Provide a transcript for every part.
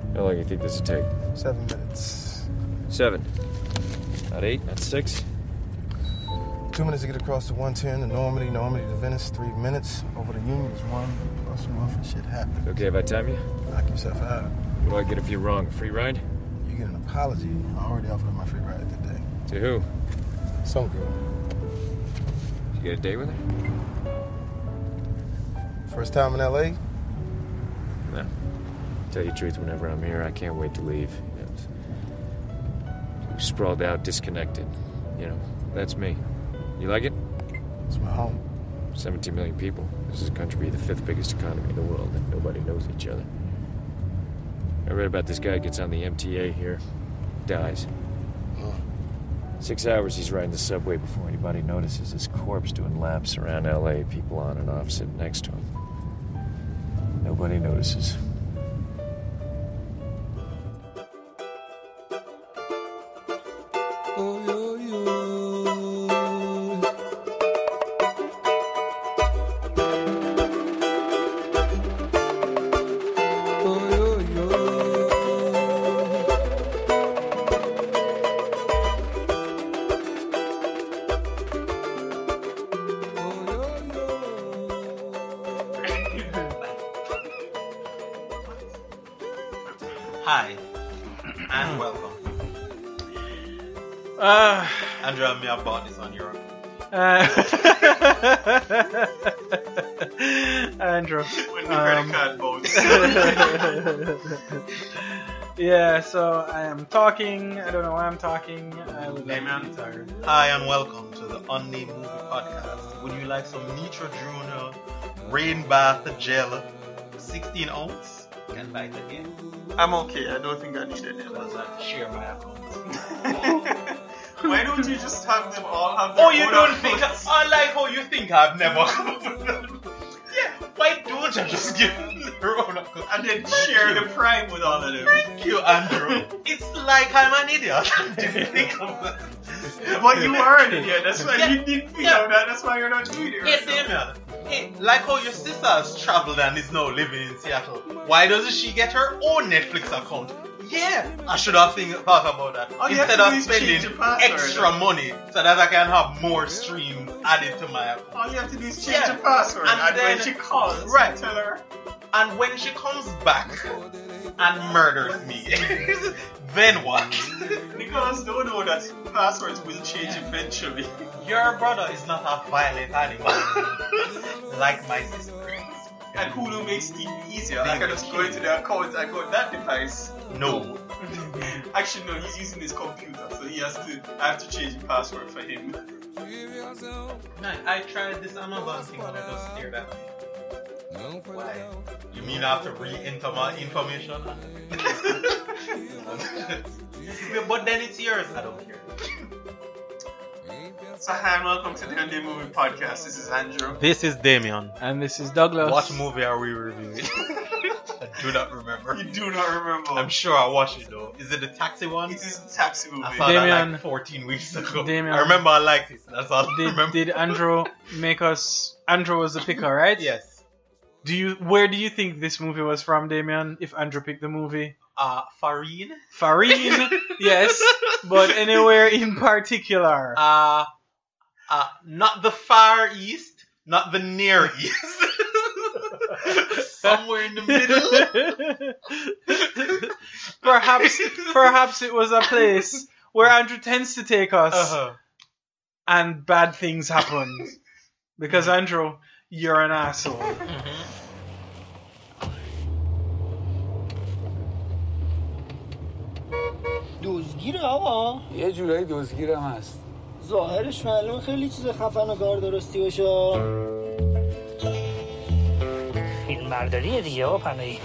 How long do you think this will take? 7 minutes. 7. Not 8, not 6. 2 minutes to get across the 110 to Normandy, Normandy to Venice, 3 minutes. Over to Union is 1. Plus or off and shit happens. Okay if I time you? Knock yourself out. What do I get if you're wrong? A free ride? You get an apology. I already offered my free ride today. To who? Some girl. Did you get a date with her? First time in L.A.? No. Tell you the truth, whenever I'm here, I can't wait to leave. You know, sprawled out, disconnected. You know, that's me. You like it? It's my home. 17 million people. This is a country, the 5th biggest economy in the world, and nobody knows each other. I read about this guy gets on the MTA here, dies. 6 hours he's riding the subway before anybody notices his corpse doing laps around L.A., people on and off sitting next to him. Nobody notices. Hi, and welcome. Andrew and me have bought this on Europe. Andrew. When the credit card boats. Yeah, so I am talking. I don't know why I'm talking. I would like to be tired. Hi, and welcome to the Unnamed Movie Podcast. Would you like some Neutrogena, rain bath gel, 16 ounce? Can buy it again. I'm okay. I don't think I need it. Because I have to share my account. Why don't you just have them all have their Oh, you own don't accounts? think? I like how you think I've never. Yeah, why don't you just give them their own account? And then share the prime with all of them. Thank you, Andrew. It's like I'm an idiot. I didn't think of that. But you are an idiot. That's why Yeah. you didn't figure out that. That's why you're not doing it Hey, right now. Damien. Hey, like how your sister has traveled and is now living in Seattle. Why doesn't she get her own Netflix account? Yeah, I should have thought about that. All you have Instead to of do is spending change your password. extra money so that I can have more streams added to my account. All you have to do is change Yeah. your password. And And when then- she calls, Right. tell her. And when she comes back and murders me, then what? Nicholas don't know that passwords will change eventually. Your brother is not a violent animal like my sister. And Hulu makes things easier. I can just go into the account and go that device. No. Actually, no, he's using his computer, so I have to change the password for him. No, I tried this Amazon thing and it just stared at me. Why? You mean I have to re-enter my information? But then it's yours. I don't care. So hi and welcome to the Unnamed Movie Podcast. This is Andrew. This is Damien. And this is Douglas. What movie are we reviewing? I do not remember. You do not remember. I'm sure I watched it though. Is it the taxi one? It is a taxi movie. I saw that Damien. like 14 weeks ago. Damien. I remember I liked it. That's all I remember. Did Andrew make us? Andrew was the picker, right? Yes. Where do you think this movie was from, Damien? If Andrew picked the movie, Farine? Farine, yes, but anywhere in particular? Not the Far East, not the Near East. Somewhere in the middle. Perhaps it was a place where Andrew tends to take us, and bad things happen. Because Andrew, you're an asshole. دزگیره آقا یه جورایی دزگیرم هست ظاهرش معلومه خیلی چیز خفن و کار درستی باشه فیلم برداریه دیگه آقا پناهی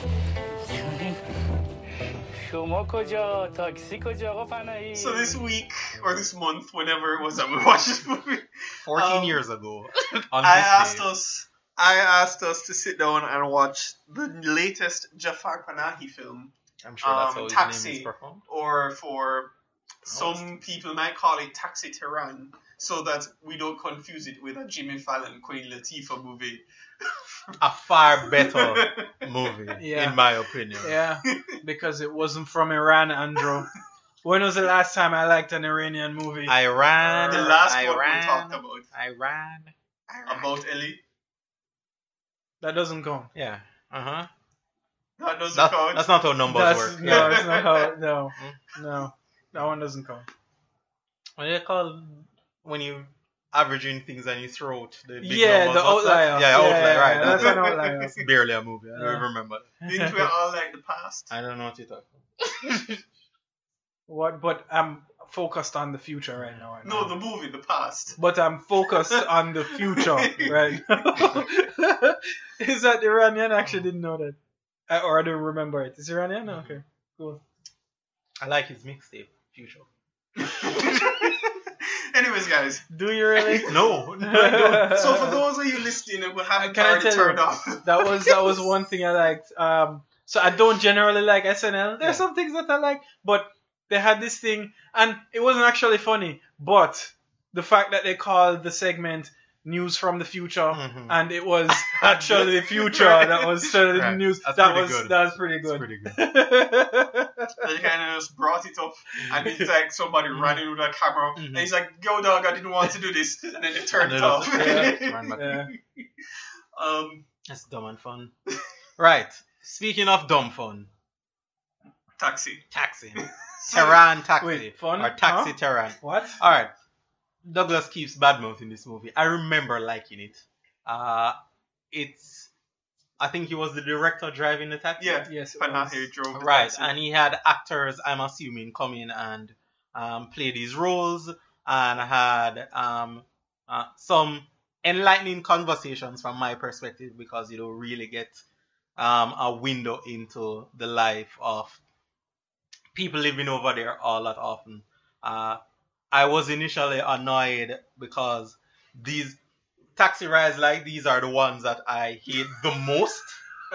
شما کجا تاکسی کجا آقا پناهی So this week, or this month, whenever it was that we watched this movie, 14 years ago. On I this asked us to sit down and watch the latest Jafar Panahi film, I'm sure that's how his Taxi, name is performed. or for some people might call it Taxi Tehran, so that we don't confuse it with a Jimmy Fallon Queen Latifah movie. a far better movie, Yeah. in my opinion. Yeah, because it wasn't from Iran, Andrew. When was the last time I liked an Iranian movie? Iran. The last one we Iran. talked about. Iran. About Ellie. That doesn't count. Yeah. Uh-huh. That doesn't count. That's not how numbers work. No, it's not how. No, that one doesn't count. What do you call when you averaging things and you throw out the big Yeah, numbers? the What's that? outlier. Yeah, outlier, right. Yeah, that's an outlier. That's barely a movie. I Yeah. don't remember that. Didn't we all like the past? I don't know what you're talking about. What? But I'm focused on the future right now. No, the movie, the past. But I'm focused on the future right now. Is that Iranian? I actually didn't know that. Or I don't remember it. Is it Iranian? Okay, cool. I like his mixtape, Future. Anyways, guys. Do you really? No, I don't. So for those of you listening that will have Can I already tell you- turned off. That was one thing I liked. So I don't generally like SNL. There's some things that I like, but they had this thing, and it wasn't actually funny. But the fact that they called the segment "News from the Future" and it was actually the future that was telling the Right. news. That's That pretty was good. that was pretty It's good. pretty good. They kind of just brought it up, and it's like somebody running with a camera, and he's like, "Yo, dog, I didn't want to do this," and then they turned it off. Yeah. That's dumb and fun. Right. Speaking of dumb fun, Taxi. Taxi. Tehran Taxi. Wait, fun? Or Taxi Huh? Tehran. What? Alright. Douglas keeps badmouthing this movie. I remember liking it. I think he was the director driving the taxi. Yeah. Yes. it Panahe was. drove the Right, taxi. and he had actors, I'm assuming, come in and play these roles, and had some enlightening conversations from my perspective, because you don't really get a window into the life of people living over there all that often. I was initially annoyed because these taxi rides like these are the ones that I hate the most.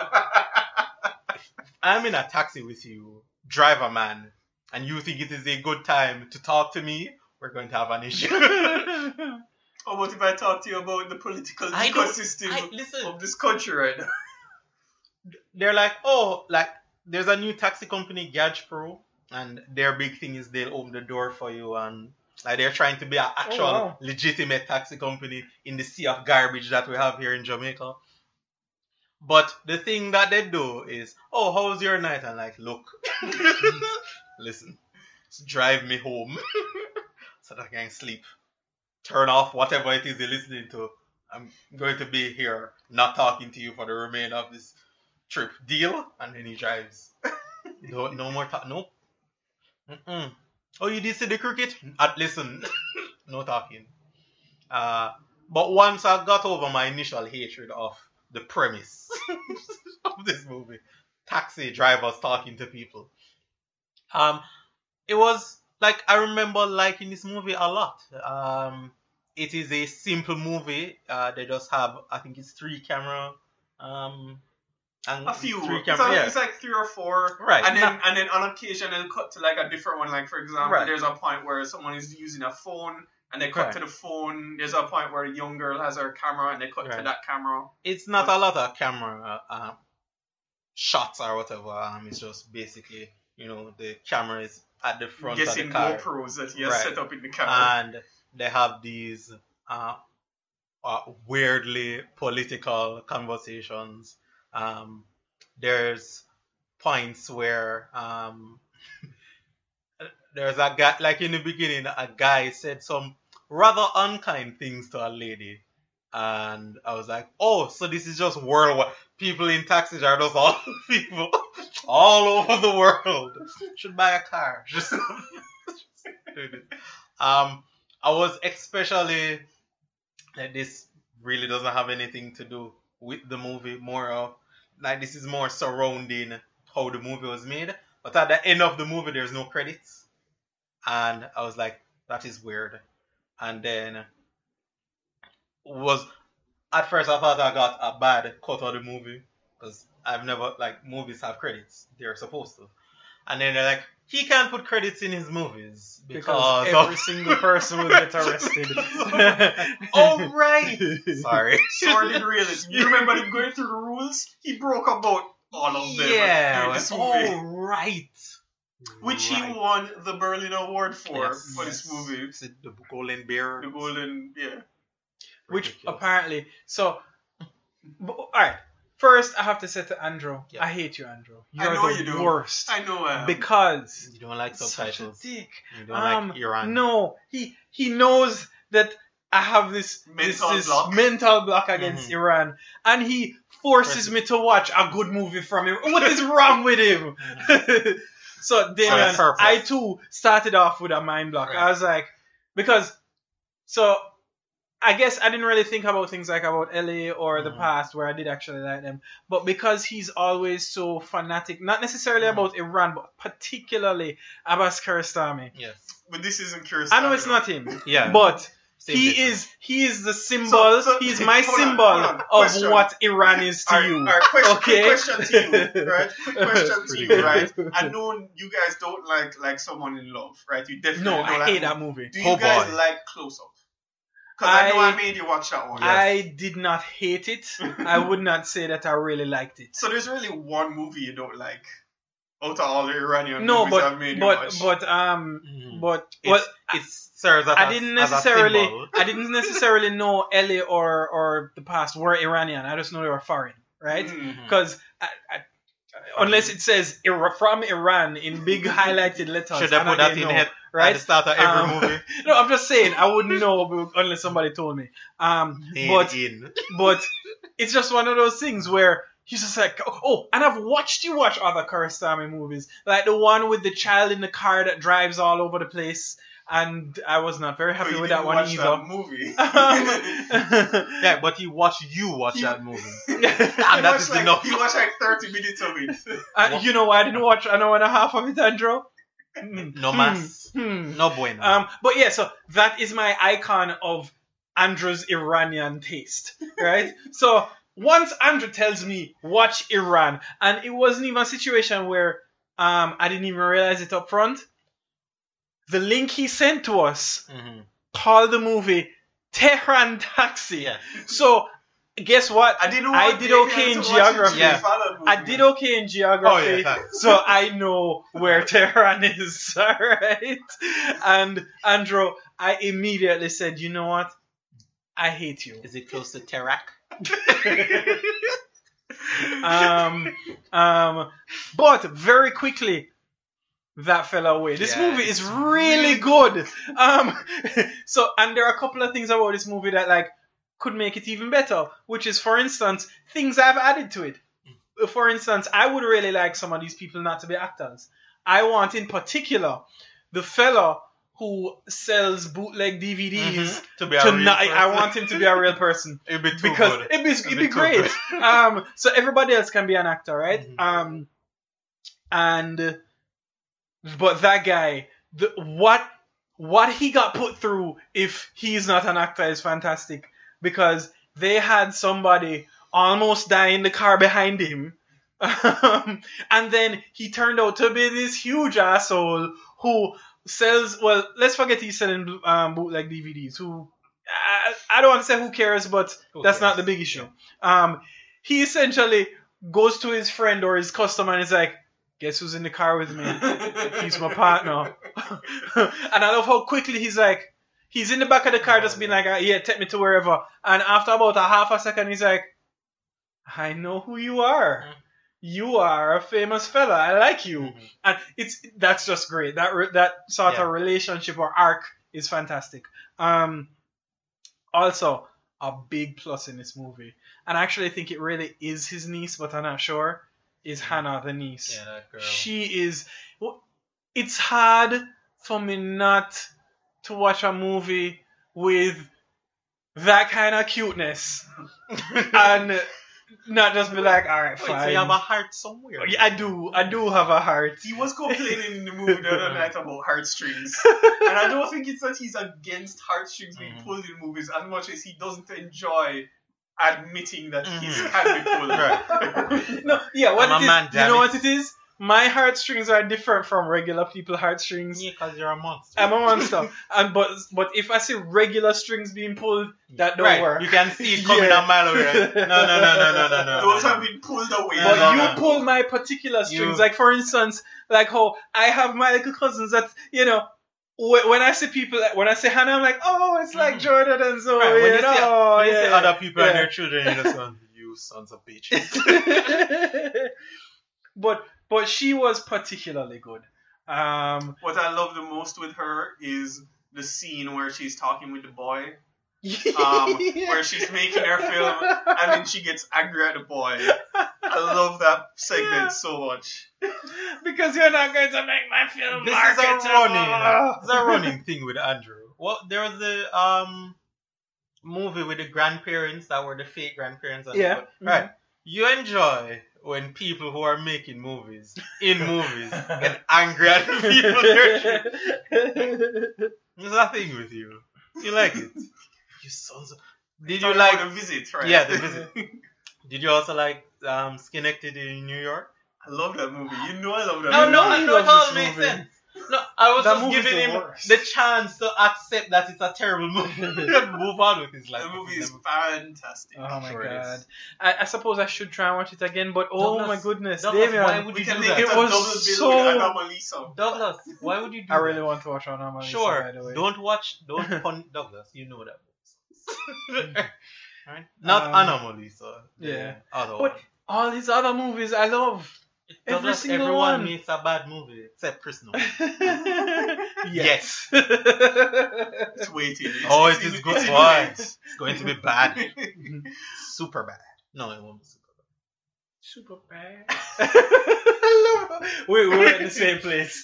I'm in a taxi with you, driver man, and you think it is a good time to talk to me, we're going to have an issue. Or what if I talk to you about the political I don't- ecosystem listen. of this country right now? They're like, oh, like, there's a new taxi company, Gadge Pro, and their big thing is they'll open the door for you, and like they're trying to be an actual wow. legitimate taxi company in the sea of garbage that we have here in Jamaica. But the thing that they do is, oh, how was your night? And like, look, listen, just drive me home so that I can sleep. Turn off whatever it is you're listening to. I'm going to be here not talking to you for the remainder of this trip. Deal? And then he drives. No more talk. Nope. Mm-mm. Oh, you did see the cricket? Listen, no talking. But once I got over my initial hatred of the premise of this movie, taxi drivers talking to people, it was like, I remember liking this movie a lot. It is a simple movie. They just have, I think it's 3 camera. And A few. 3 It's, camera. it's like 3 or 4. Right. And then on occasion they'll cut to like a different one. Like for example, Right. there's a point where someone is using a phone and they cut Right. to the phone. There's a point where a young girl has her camera and they cut to Right. that camera. It's not a lot of camera shots or whatever. It's just basically, the camera is at the front Guessing of the car. GoPros that he has Right. set up in the camera. And they have these weirdly political conversations. There's points where there's a guy, like in the beginning, a guy said some rather unkind things to a lady. And I was like, oh, so this is just worldwide. People in taxis are just all people all over the world. Should buy a car. Just do this. I was especially, like, this really doesn't have anything to do with the movie. More of, like, this is more surrounding how the movie was made. But at the end of the movie, there's no credits. And I was like, that is weird. And then at first I thought I got a bad cut of the movie, because I've never, like, movies have credits. They're supposed to. And then they're like, he can't put credits in his movies because because every single person will get arrested. Oh, right. Sorry. Sordid realism. You remember him going through the rules? He broke about all of them during this movie. Oh, right. Which he won the Berlin Award for this movie. Is it the Golden Bear? The Golden, yeah. Which Ridiculous. apparently, all right. First, I have to say to Andrew, Yeah. I hate you, Andrew. I You're know the you do. worst. I know. Because You don't like such a subtitles. dick. You don't like Iran. No, he knows that I have this mental block against Iran, and he forces me to watch a good movie from him. What is wrong with him? So Damien, purpose. I too started off with a mind block. Right. I was like, I guess I didn't really think about things like about LA or the past where I did actually like them. But because he's always so fanatic, not necessarily about Iran, but particularly Abbas Kiarostami. Yes. But this isn't Kiarostami. I know it's not him, Yeah. but Same he difference. is the symbol. So- he's my hold on, symbol hold on. of Question. what Iran is to you. Alright, quick Okay? question to you, right? Quick question to you, right? Pretty I know you guys don't like Someone in Love, right? You definitely No, don't I like hate that movie. Do Oh, you guys boy. like Close Up? Because I know I- I made you watch that one. I did not hate it. I would not say that I really liked it. So there's really one movie you don't like out of all the Iranian No, movies I've made you watch. but It serves as I didn't as a necessarily symbol. I didn't necessarily know LA or the past were Iranian. I just know they were foreign, right? Mhm. Because unless it says from Iran in big highlighted letters, Should I and put I that didn't in know, head right? at the start of every movie? No, I'm just saying I wouldn't know unless somebody told me. But In. but it's just one of those things where he's just like, oh, and I've watched you watch other Kiarostami movies, like the one with the child in the car that drives all over the place, and I was not very happy But you with that didn't one watch either. that movie. Yeah, but he watched you watch that movie. He that watched is like, enough. He watched like 30 minutes of it. You know why I didn't watch an hour and a half of it, Andrew? No mas. No bueno. But yeah, so that is my icon of Andrew's Iranian taste, right? So once Andrew tells me watch Iran, and it wasn't even a situation where I didn't even realize it up front. The link he sent to us called the movie Tehran Taxi. Yeah. So guess what? I didn't I want did Damien okay in to watch geography. the Jimmy Fallon movie. I did okay in geography, Oh, yeah, thanks. so I know where Tehran is, alright? And Andrew, I immediately said, you know what? I hate you. Is it close to Terak? But very quickly, that fell away. This Yeah, movie is really good. So, and there are a couple of things about this movie that like could make it even better, which is, for instance, things I've added to it. For instance, I would really like some of these people not to be actors. I want, in particular, the fella who sells bootleg DVDs To be a real not. I person. want him to be a real person. It'd be too Because good. it'd be too great. good. So everybody else can be an actor, right? But that guy, what he got put through if he's not an actor is fantastic, because they had somebody almost die in the car behind him, and then he turned out to be this huge asshole who sells. Well, let's forget he's selling bootleg DVDs. Who I don't want to say who cares, but that's not the big issue. He essentially goes to his friend or his customer and is like, guess who's in the car with me? He's my partner. And I love how quickly he's like, he's in the back of the car just being like, yeah, take me to wherever. And after about a half a second, he's like, I know who you are. You are a famous fella. I like you. And that's just great. That sort of relationship or arc is fantastic. Also, a big plus in this movie, and I actually think it really is his niece, but I'm not sure, is Hannah, the niece. Yeah, that girl. She is. It's hard for me not to watch a movie with that kind of cuteness and not just be like, all right, Wait, fine. so you have a heart somewhere. Yeah, I do have a heart. He was complaining in the movie the other night about heartstrings. And I don't think it's that he's against heartstrings being pulled in movies as much as he doesn't enjoy admitting that his can be pulled. Right. No, yeah, what I'm it a man, is, you know damn what it is? my heartstrings are different from regular people's heartstrings. Yeah, because you're a monster. I'm a monster. But if I see regular strings being pulled, that don't right. work. You can see it coming a mile away. Right? No. Those have been pulled away. But No, you no. pull my particular strings. You- Like, for instance, like how I have my little cousins that, you know, when I see people, when I say Hannah, I'm like, oh, it's like Jordan and Zoe. Right, when you know? see, when you see Yeah. other people and Yeah. their children, you're just going, you sons of bitches. but she was particularly good. What I love the most with her is the scene where she's talking with the boy. Where she's making her film and then she gets angry at the boy. I love that segment so much. Because you're not going to make my film This is a running thing with Andrew. Well, there was the movie with the grandparents that were the fake grandparents. And Yeah. stuff. Right. You enjoy when people who are making movies in movies get angry at the people they're shooting. There's a thing with you. You like it. You sons of... Did you like... the visit, right? Yeah, the visit. Did you also like Schenectady in New York? I love that movie. You know I love that No, movie. no, I I know love it all this makes movie. sense. No, I was That just movie's giving the him worst. the chance to accept that it's a terrible movie and move on with his life. The movie is fantastic. Oh my Sure it god. is. I suppose I should try and watch it again, but oh Douglas- my goodness, Douglas, Damien. why would We you can do make that? it It a was double bill so- with Anomalisa. Douglas, why would you do I really that? want to watch Anomalisa, by Sure, the way. don't pun Douglas. You know that. Right? Not Anomalisa. yeah. Other But one. all his other movies, I love. Every Douglas, single everyone one. makes a bad movie except Chris Nolan. Yes. It's waiting. Oh, it is good. Why? It's going to be bad. Super bad. No, it won't be super bad. Super bad. we were in the same place.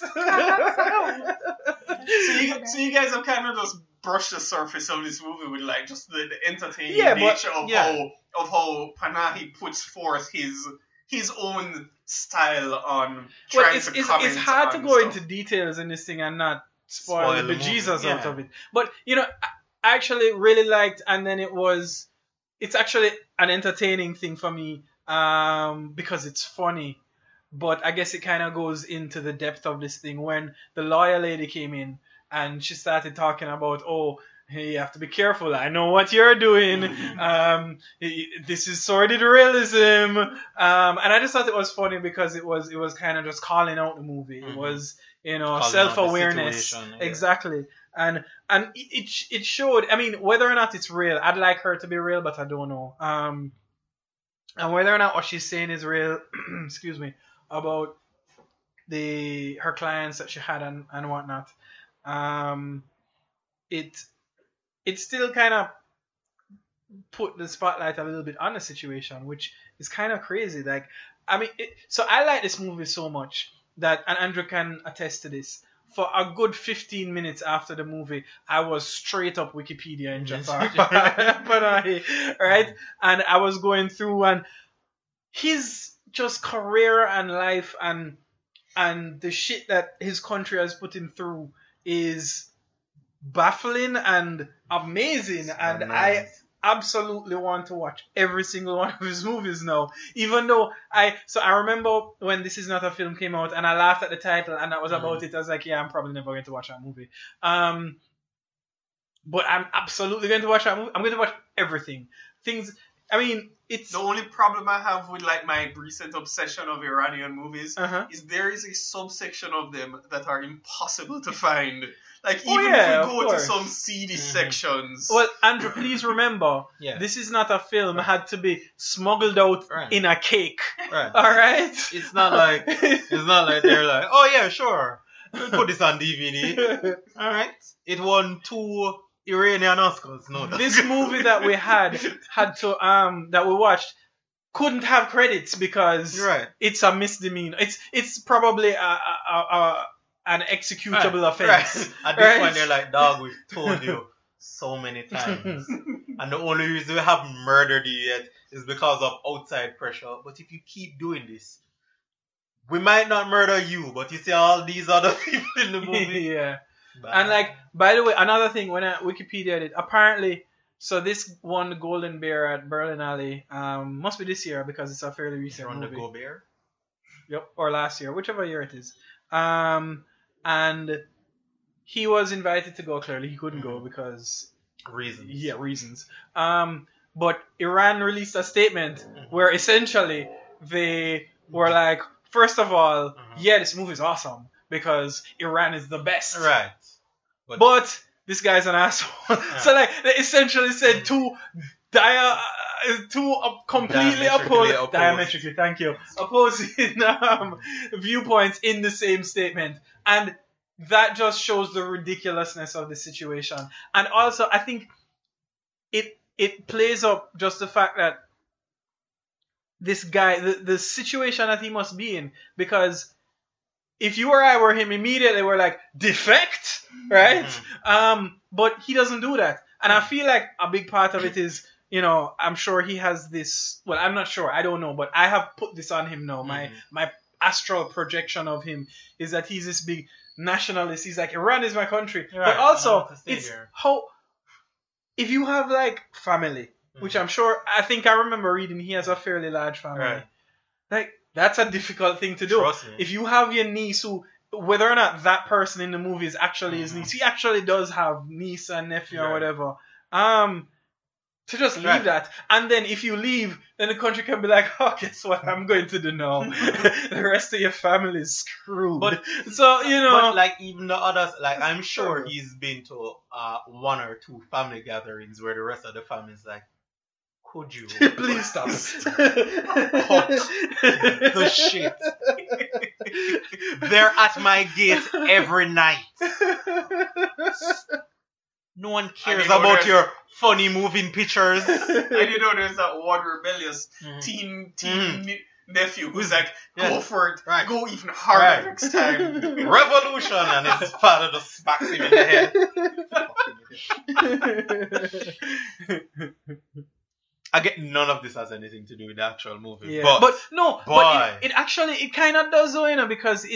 So you guys have kind of just brushed the surface of this movie with like just the entertaining Yeah, but- nature of yeah. how Panahi puts forth his own style on Well, trying it's, to it's, comment it's hard to on go stuff. into details in this thing and not spoil Spoil the the movie, Jesus out yeah. of it. But, you know, I actually really liked, and then it's actually an entertaining thing for me because it's funny. But I guess it kind of goes into the depth of this thing when the lawyer lady came in and she started talking about, oh, hey, you have to be careful. I know what you're doing. This is sordid realism. And I just thought it was funny because it was kind of just calling out the movie. It was, you know, Calling out the self-awareness. situation, yeah. Exactly. And it showed. I mean, whether or not it's real, I'd like her to be real, but I don't know. And whether or not what she's saying is real, excuse me, about her clients that she had and whatnot. It still kind of put the spotlight a little bit on the situation, which is kind of crazy. Like, I mean, so I like this movie so much that, and Andrew can attest to this, for a good 15 minutes after the movie, I was straight up Wikipedia in Jafar Panahi, right? And I was going through, and his just career and life and the shit that his country has put him through is baffling and amazing, and I absolutely want to watch every single one of his movies now. Even though I remember when This Is Not a Film came out, and I laughed at the title, and that was about it. I was like, yeah, I'm probably never going to watch that movie. But I'm absolutely going to watch that movie. I'm going to watch everything. I mean, it's The only problem I have with like my recent obsession of Iranian movies Uh-huh. is there is a subsection of them that are impossible to find. Like Oh, even yeah, if of we go to course. some seedy sections. Well, Andrew, please remember, Yeah. This Is Not a Film had to be smuggled out Right. in a cake. Right. All right? It's not like they're like, oh yeah, sure, we'll put this on DVD. All right. It won 2 Iranian Oscars. No, This movie that we had to that we watched couldn't have credits because Right. it's a misdemeanor. It's probably an executable offense. Right. At this Right? point, they're like, dog, we've told you so many times. And the only reason we haven't murdered you yet is because of outside pressure. But if you keep doing this, we might not murder you, but you see all these other people in the movie. Yeah. Bad. And like, by the way, another thing when I Wikipedia it, apparently, so this won the Golden Bear at Berlinale. Must be this year because it's a fairly recent You're on the movie. Go Bear? Yep, or last year, whichever year it is. And he was invited to go. Clearly, he couldn't go because reasons. But Iran released a statement where essentially they were like, first of all, yeah, this movie is awesome because Iran is the best. Right. But this guy's an asshole. Yeah. So like they essentially said two completely diametrically, thank you, opposing viewpoints in the same statement, and that just shows the ridiculousness of the situation. And also, I think it plays up just the fact that this guy, the situation that he must be in, because if you or I were him, immediately we're like, defect, right? But he doesn't do that. And I feel like a big part of it is, you know, I'm sure he has this, well, I'm not sure, I don't know, but I have put this on him now. My astral projection of him is that he's this big nationalist. He's like, Iran is my country. Right. But also, it's how, if you have like family, which I'm sure, I think I remember reading he has a fairly large family. Right. Like, that's a difficult thing to do. Trust me. If you have your niece who, whether or not that person in the movie is actually his niece, he actually does have niece and nephew or whatever. To just leave that. And then if you leave, then the country can be like, oh, guess what I'm going to do now? The rest of your family is screwed. But, so, you know. But like even the others, like I'm sure he's been to one or two family gatherings where the rest of the family is like, could you please stop cut the shit? They're at my gate every night. No one cares about your funny moving pictures. I didn't know there's that one rebellious teen nephew who's like, go for it, go even harder next time. Revolution, and his father just smacks him in the head. I get none of this has anything to do with the actual movie. Yeah. But it actually, it kind of does though, you know, because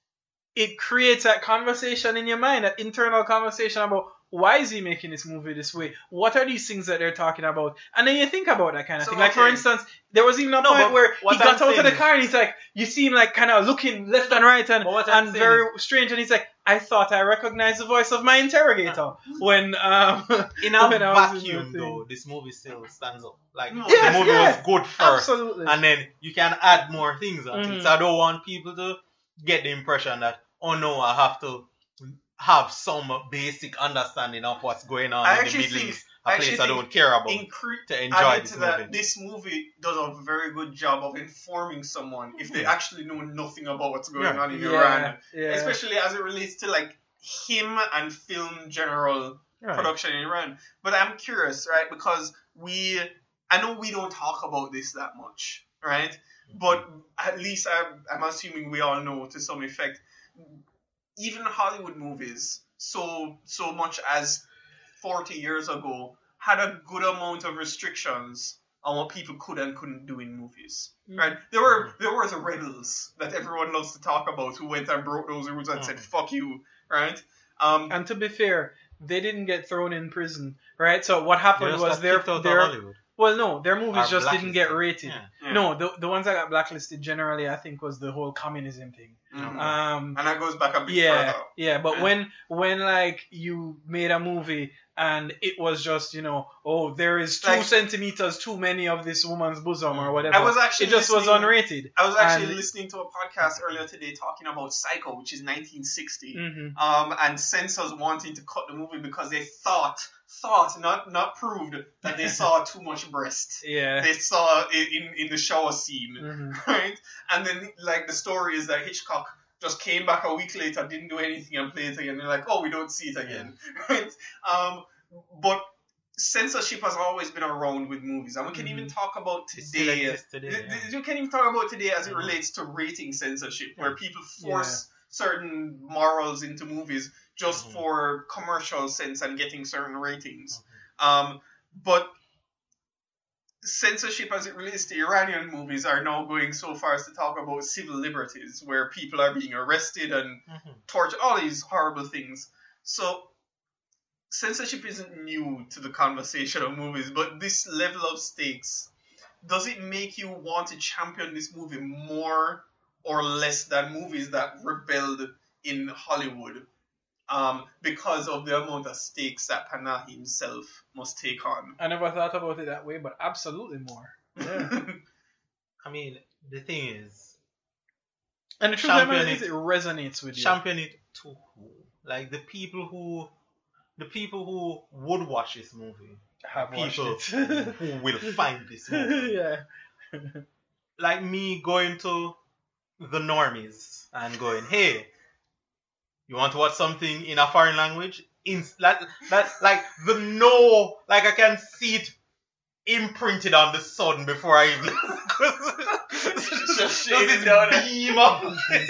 it creates that conversation in your mind, that internal conversation about why is he making this movie this way? What are these things that they're talking about? And then you think about that kind of thing. Like, for instance, there was even a point where he got out of the car and he's like, you see him like kind of looking left and right and very strange. And he's like, I thought I recognized the voice of my interrogator. When in a vacuum, though, this movie still stands up. Like, the movie was good first. Absolutely. And then you can add more things on it. So I don't want people to get the impression that, oh no, I have to have some basic understanding of what's going on in the Middle East, a place I don't care about, to enjoy this movie. This movie does a very good job of informing someone if they actually know nothing about what's going on in Iran, especially as it relates to like him and film general production in Iran. But I'm curious, right? Because I know we don't talk about this that much, right? But at least I'm assuming we all know to some effect. Even Hollywood movies, so much as 40 years ago, had a good amount of restrictions on what people could and couldn't do in movies. Right? There were the rebels that everyone loves to talk about who went and broke those rules and said, fuck you, right? And to be fair, they didn't get thrown in prison, right? So what happened was their well, no, their movies just didn't get rated. Yeah. No, the ones that got blacklisted generally, I think, was the whole communism thing. And that goes back a bit further. Yeah, but when like you made a movie and it was just, you know, oh, there is 2 centimeters too many of this woman's bosom or whatever. It just was unrated. I was actually listening to a podcast earlier today talking about Psycho, which is 1960, and censors wanting to cut the movie because they thought, not proved, that they saw too much breast. Yeah. They saw it in the shower scene, right? And then, like, the story is that Hitchcock just came back a week later, didn't do anything, and played it again. They're like, oh, we don't see it again, right? But censorship has always been around with movies, and we can even talk about today. You can even talk about today as it relates to rating censorship, where people force certain morals into movies just for commercial sense and getting certain ratings. But censorship as it relates to Iranian movies are now going so far as to talk about civil liberties, where people are being arrested and tortured, all these horrible things. So censorship isn't new to the conversation of movies, but this level of stakes, does it make you want to champion this movie more or less than movies that rebelled in Hollywood because of the amount of stakes that Panahi himself must take on. I never thought about it that way, but absolutely more. Yeah. I mean, the thing is, And the truth of it is, it resonates with you. champion it to who? Like the people who would watch this movie, Have watched people it. who will find this movie. Yeah. Like me going to the normies and going, hey, you want to watch something in a foreign language? Like the no, like I can see it imprinted on the sun before I even just shaded down. beam of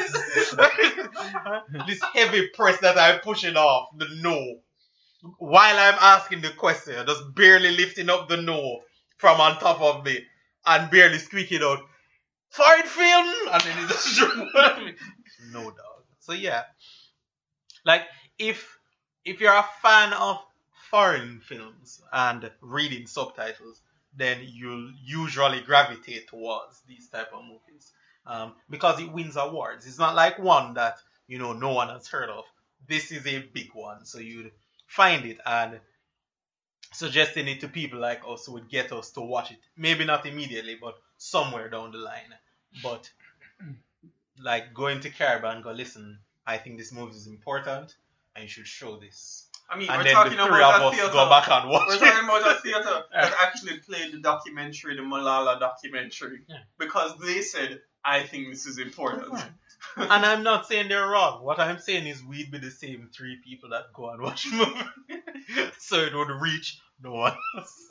this heavy press that I'm pushing off the no while I'm asking the question, just barely lifting up the no from on top of me and barely squeaking out foreign film, and then it just no dog. So yeah, like if you're a fan of foreign films and reading subtitles, then you'll usually gravitate towards these type of movies because it wins awards. It's not like one that no one has heard of. This is a big one, so you'd find it, and suggesting it to people like us would get us to watch it. Maybe not immediately, but somewhere down the line. But like going to Caribbean and go, listen, I think this movie is important and you should show this. I mean, And we're then talking the three about of a us theater. go back and watch We're it. talking about a theater that actually played the documentary, the Malala documentary, because they said, I think this is important. And I'm not saying they're wrong. What I'm saying is we'd be the same three people that go and watch the movie. So it would reach no one else.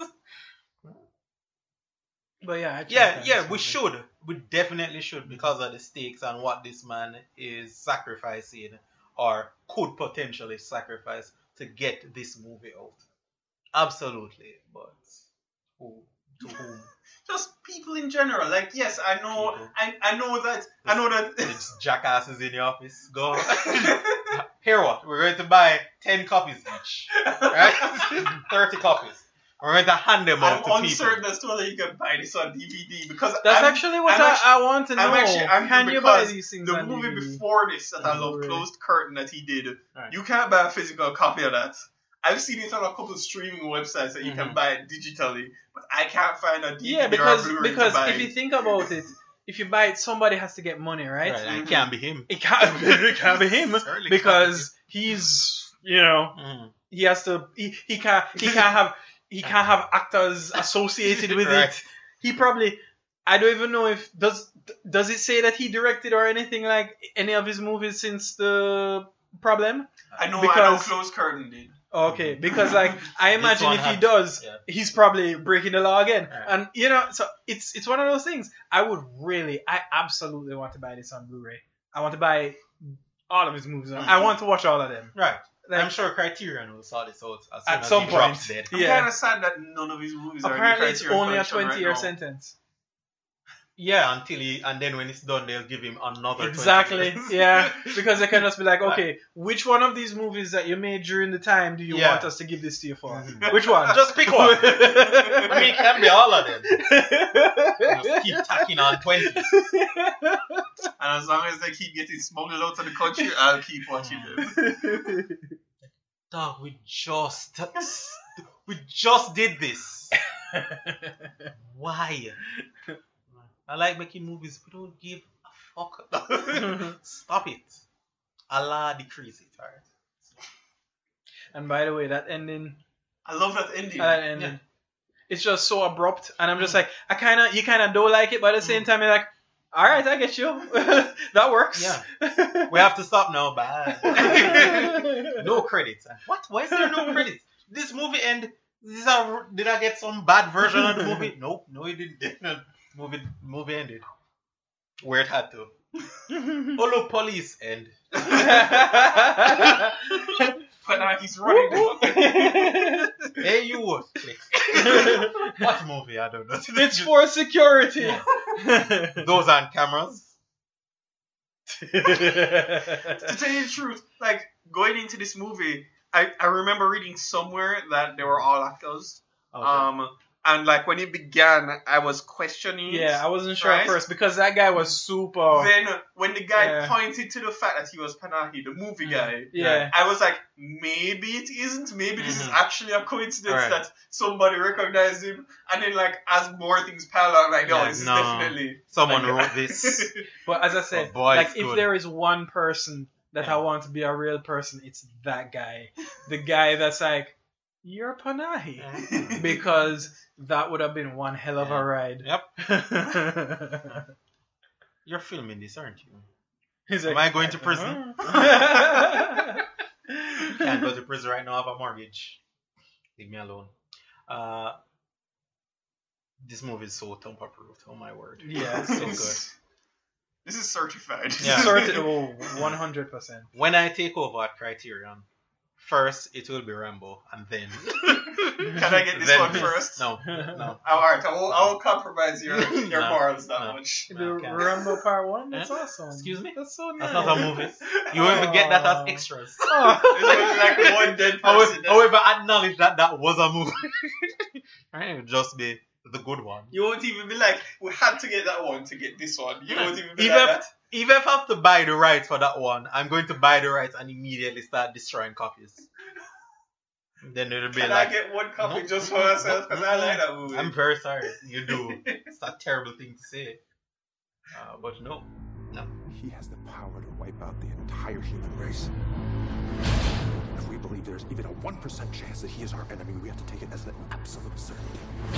But yeah, We should. We definitely should, because of the stakes and what this man is sacrificing or could potentially sacrifice to get this movie out. Absolutely. But to whom? Just people in general. Like, yes, I know, People. I know that. It's jackasses in the office. Go. Here what? We're going to buy 10 copies each. Right? 30 copies. We're going to hand them out to I'm people. uncertain as to whether you can buy this on DVD because That's actually what I want to know. I'm actually angry Can you buy because these things the on movie DVD? before this that I Oh, love, really? Closed Curtain, that he did, Right. you can't buy a physical copy of that. I've seen it on a couple of streaming websites that you can buy it digitally, but I can't find a DVD Yeah, or a because Blu-ray to buy if you it. think about it, if you buy it, somebody has to get money, right? Right, and it can't be him. It can't be him Certainly because he's he has to he can't have actors associated with Right. it. He probably, I don't even know if does it say that he directed or anything like any of his movies since the problem. I know because- Closed Curtain did. Okay, because like I imagine one if he had- does, yeah. he's probably breaking the law again. Right. And so it's one of those things. I absolutely want to buy this on Blu-ray. I want to buy all of his movies. I want to watch all of them. Right. Like, I'm sure Criterion will sort this out as soon At as some he point. drops dead. I'm Yeah. kind of sad that none of his movies are in the Apparently, it's Criterion only a collection right 20-year now. sentence. Yeah, and then when it's done, they'll give him another 20 Exactly. years. Yeah, because they can just be like, okay, which one of these movies that you made during the time do you Yeah. want us to give this to you for? Which one? Just pick one. I mean, it can be all of them. Just keep tacking on 20. And as long as they keep getting smuggled out of the country, I'll keep watching them. Dog, we just did this. Why? I like making movies. We don't give a fuck. Stop it. Allah decrease it, alright? And by the way, that ending, I love that ending. Yeah. it's just so abrupt, and I'm just like, you kind of don't like it, but at the same time, you're like, all right, I get you. That works. Yeah. We have to stop now. Bye. No credits. What? Why is there no credits? This movie end. Did I get some bad version of the movie? Nope. No, it didn't. Movie ended where it had to. Oh look, police end. But now he's running. Hey, you what? What movie? I don't know. It's for security. Those aren't cameras. To tell you the truth, like, going into this movie, I remember reading somewhere that they were all actors. Okay. And like when it began, I was questioning it. Yeah, I wasn't sure at right? first because that guy was super. Then when the guy Yeah. pointed to the fact that he was Panahi, the movie guy, Yeah. I was like, maybe it isn't. Maybe this is actually a coincidence Right. that somebody recognized him. And then like as more things pile up, I'm like, no, Yeah, this is no. definitely. Someone like, wrote this. But as I said, Oh, boy, like it's if good. there is one person that I want to be a real person, it's that guy. The guy that's like, you're Panahi. Because that would have been one hell of a ride. Yep. You're filming this, aren't you? He's Am like, I going to prison? Can't go to prison right now. I have a mortgage. Leave me alone. This movie is so thumper approved. Oh my word. Yeah, so so good. This is certified. Yeah. Sorted, 100%. When I take over at Criterion, first it will be Rambo, and then. Can I get this one first? No, no. Alright, I won't compromise your No, morals that no. much. The No, can't. Rambo Part 1? That's Eh? awesome. Excuse me? That's so nice. That's not a movie. You will even get that as extras. There's only like one dead person. However, acknowledge that that was a movie. Right? It would just be the good one. You won't even be like, we had to get that one to get this one. You won't even be Even like that. Even if I have to buy the rights for that one, I'm going to buy the rights and immediately start destroying copies. Then it'll be Can like, I get one copy No, just for no, myself? Because no, I no. like that movie. I'm very sorry. You do. It's a terrible thing to say. But no. He has the power to wipe out the entire human race. If we believe there's even a 1% chance that he is our enemy, we have to take it as an absolute certainty.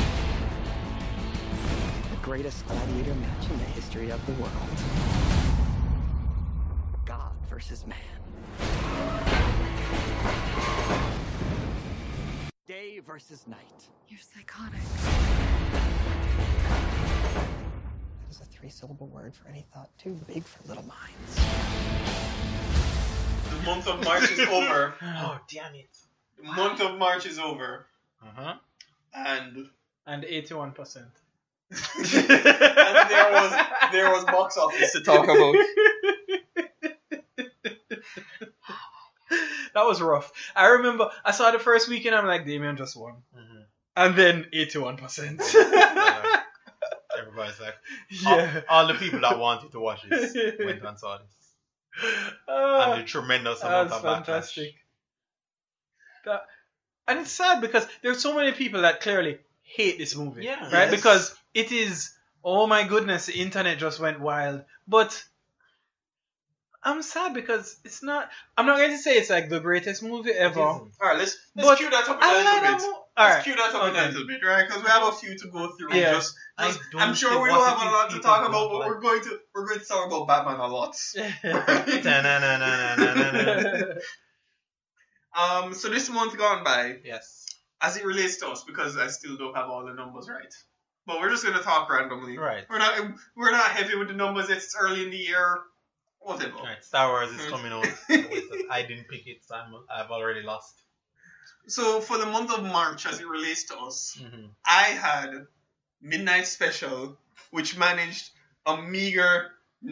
The greatest gladiator match in the history of the world. God versus man. Day versus night. You're psychotic. That is a 3-syllable word for any thought too big for little minds. The month of March is over. Oh, damn it. The month of March is over. Uh-huh. And And 81%. and there was box office to talk about. That was rough. I remember I saw the first weekend. I'm like, Damien just won, and then 81%. Everybody's like, Yeah. all the people that wanted to watch this went and saw this. And the tremendous amount That's of backlash. fantastic. And it's sad because there's so many people that clearly hate this movie, Yeah. right? Yes. Because it is, oh my goodness, the internet just went wild. But I'm sad because it's not. I'm not going to say it's like the greatest movie ever. Alright, let's But cue that up I a like little that bit. movie. Let's Alright. cue that up a Okay. little bit, right? Because we have a few to go through. Yeah. Just I don't I'm sure think we don't what have it a is lot to people talk about, don't but like. we're going to talk about Batman a lot. Ta-na-na-na-na-na-na. So this month gone by, Yes. as it relates to us, because I still don't have all the numbers right. But we're just gonna talk randomly. Right. We're not heavy with the numbers. It's early in the year. Whatever. Right. Star Wars is coming out. I didn't pick it, so I've already lost. So for the month of March, as it relates to us, Mm-hmm. I had Midnight Special, which managed a meager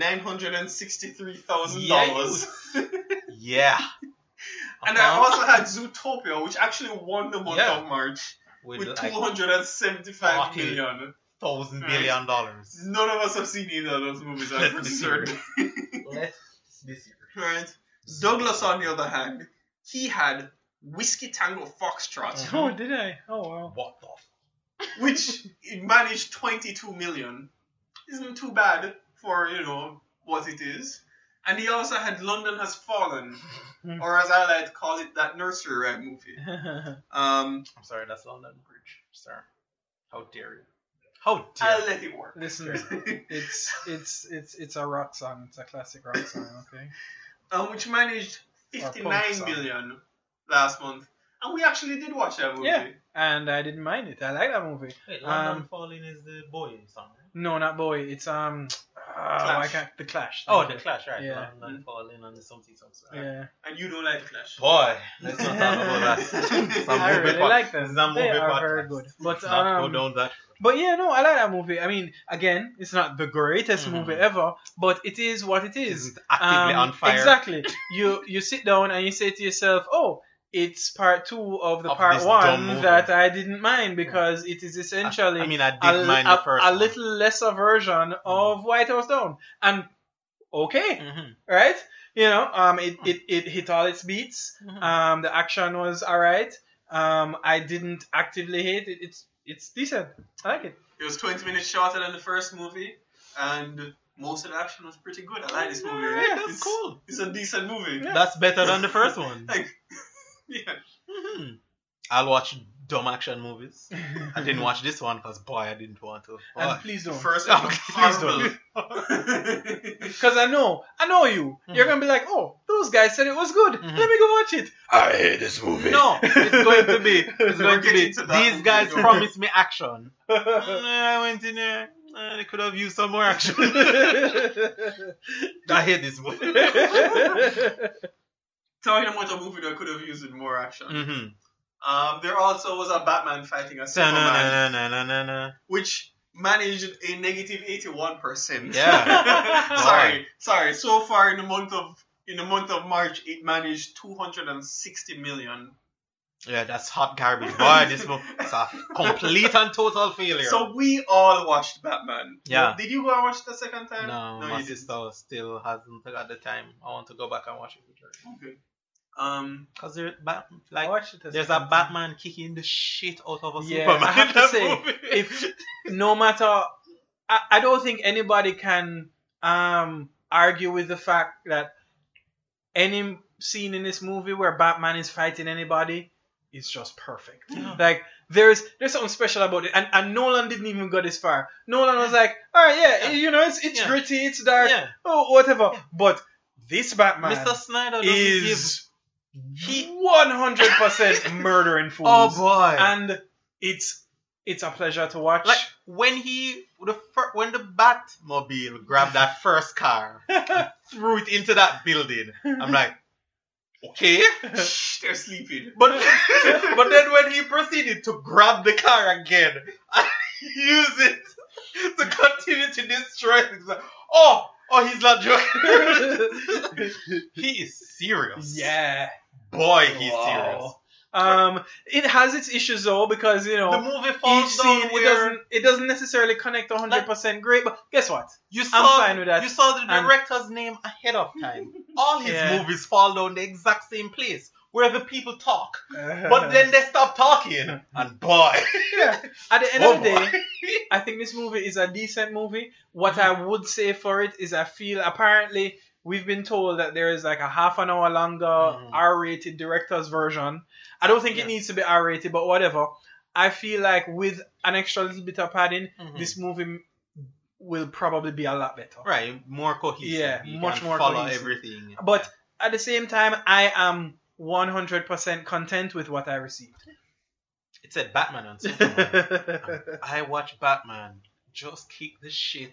$963,000. Yeah. And I also had Zootopia, which actually won the month Yeah. of March with like $275 million. $1,000 billion. None of us have seen either of those movies, I'm pretty certain. Let's this year. Right. Douglas, on the other hand, he had Whiskey Tango Foxtrot, Oh, did I? Oh, wow. What the which it managed 22 million. Isn't too bad for, what it is. And he also had London Has Fallen, or as I like to call it, that nursery rhyme movie. I'm sorry, that's London Bridge, sir. How dare you? How dare I'll you? let it work. Listen, it's a rock song. It's a classic rock song. Okay. Which managed Or 59 punk song. million last month. And we actually did watch that movie. Yeah, and I didn't mind it. I like that movie. Wait, London Falling is the boy song, right? No, not Boy. It's I can't, The Clash. Oh, Thank The you. Clash, right. Yeah. London Falling on the something. Yeah. And you don't like The Clash. Boy, let's not talk about that. Some I movie really pod- like them. Some They movie are podcast. very good. But Let's not go down that. But yeah, no, I like that movie. I mean, again, it's not the greatest movie ever, but it is what it is. It's actively on fire. Exactly. You sit down and you say to yourself, oh, it's part 2 of the Of part this dumb 1 movie. that I didn't mind because it is essentially I mean, I did mind the first a one. little lesser version of White House Down. And okay, Mhm. right? It hit all its beats. The action was alright. I didn't actively hate it. It's decent. I like it. It was 20 minutes shorter than the first movie, and most of the action was pretty good. I like this movie. Yeah, that's It's cool. It's a decent movie. That's better than the first one. Like, yeah. Mhm. I'll watch dumb action movies. I didn't watch this one because, boy, I didn't want to. Boy. And please don't. First Oh, one was please don't. horrible. Because I know you. You're gonna be like, oh, those guys said it was good. Let me go watch it. I hate this movie. No, it's going to be. getting to that These movie, guys don't we? promised me action. I went in there. They could have used some more action. I hate this movie. Talking about a movie that could have used more action. Mm-hmm. There also was a Batman fighting a Superman, Na-na-na-na-na-na. which managed a negative 81%. Yeah. sorry. So far in the month of March, it managed 260 million. Yeah, that's hot garbage. Boy, this movie is a complete and total failure. So we all watched Batman. Yeah. Did you go and watch it the second time? no, you my didn't. sister still hasn't got the time. I want to go back and watch it with her. Okay. Because there's I watched it. there's a Batman kicking the shit out of a Yeah, Superman. I have in to that say, movie. if no matter, I don't think anybody can argue with the fact that any scene in this movie where Batman is fighting anybody is just perfect. Yeah. Like there's something special about it, and Nolan didn't even go this far. Nolan was like, all right, it's Yeah. gritty, it's dark, Yeah. whatever. But this Batman Mr. Snyder doesn't is he 100% murdering fools. Oh boy. And it's a pleasure to watch. Like when when the Batmobile grabbed that first car, threw it into that building, I'm like, okay. Shh, they're sleeping. But then when he proceeded to grab the car again and use it to continue to destroy things, like, oh, he's not joking. He is serious. Yeah. Boy, he's Wow. serious. It has its issues though because The movie falls each down scene where it doesn't necessarily connect 100% great. But guess what? you I'm saw fine with that. you saw the And- director's name ahead of time. All his Yeah. movies fall down the exact same place where the people talk, but then they stop talking, and boy, yeah. At the end oh of the day, boy. I think this movie is a decent movie. What I would say for it is I feel apparently we've been told that there is like a half an hour longer R-rated director's version. I don't think it needs to be R-rated, but whatever. I feel like with an extra little bit of padding, this movie will probably be a lot better. Right, more cohesive. Yeah, You much can more follow cohesive. everything. But at the same time, I am 100% content with what I received. It said Batman and Superman. I watch Batman just kick the shit.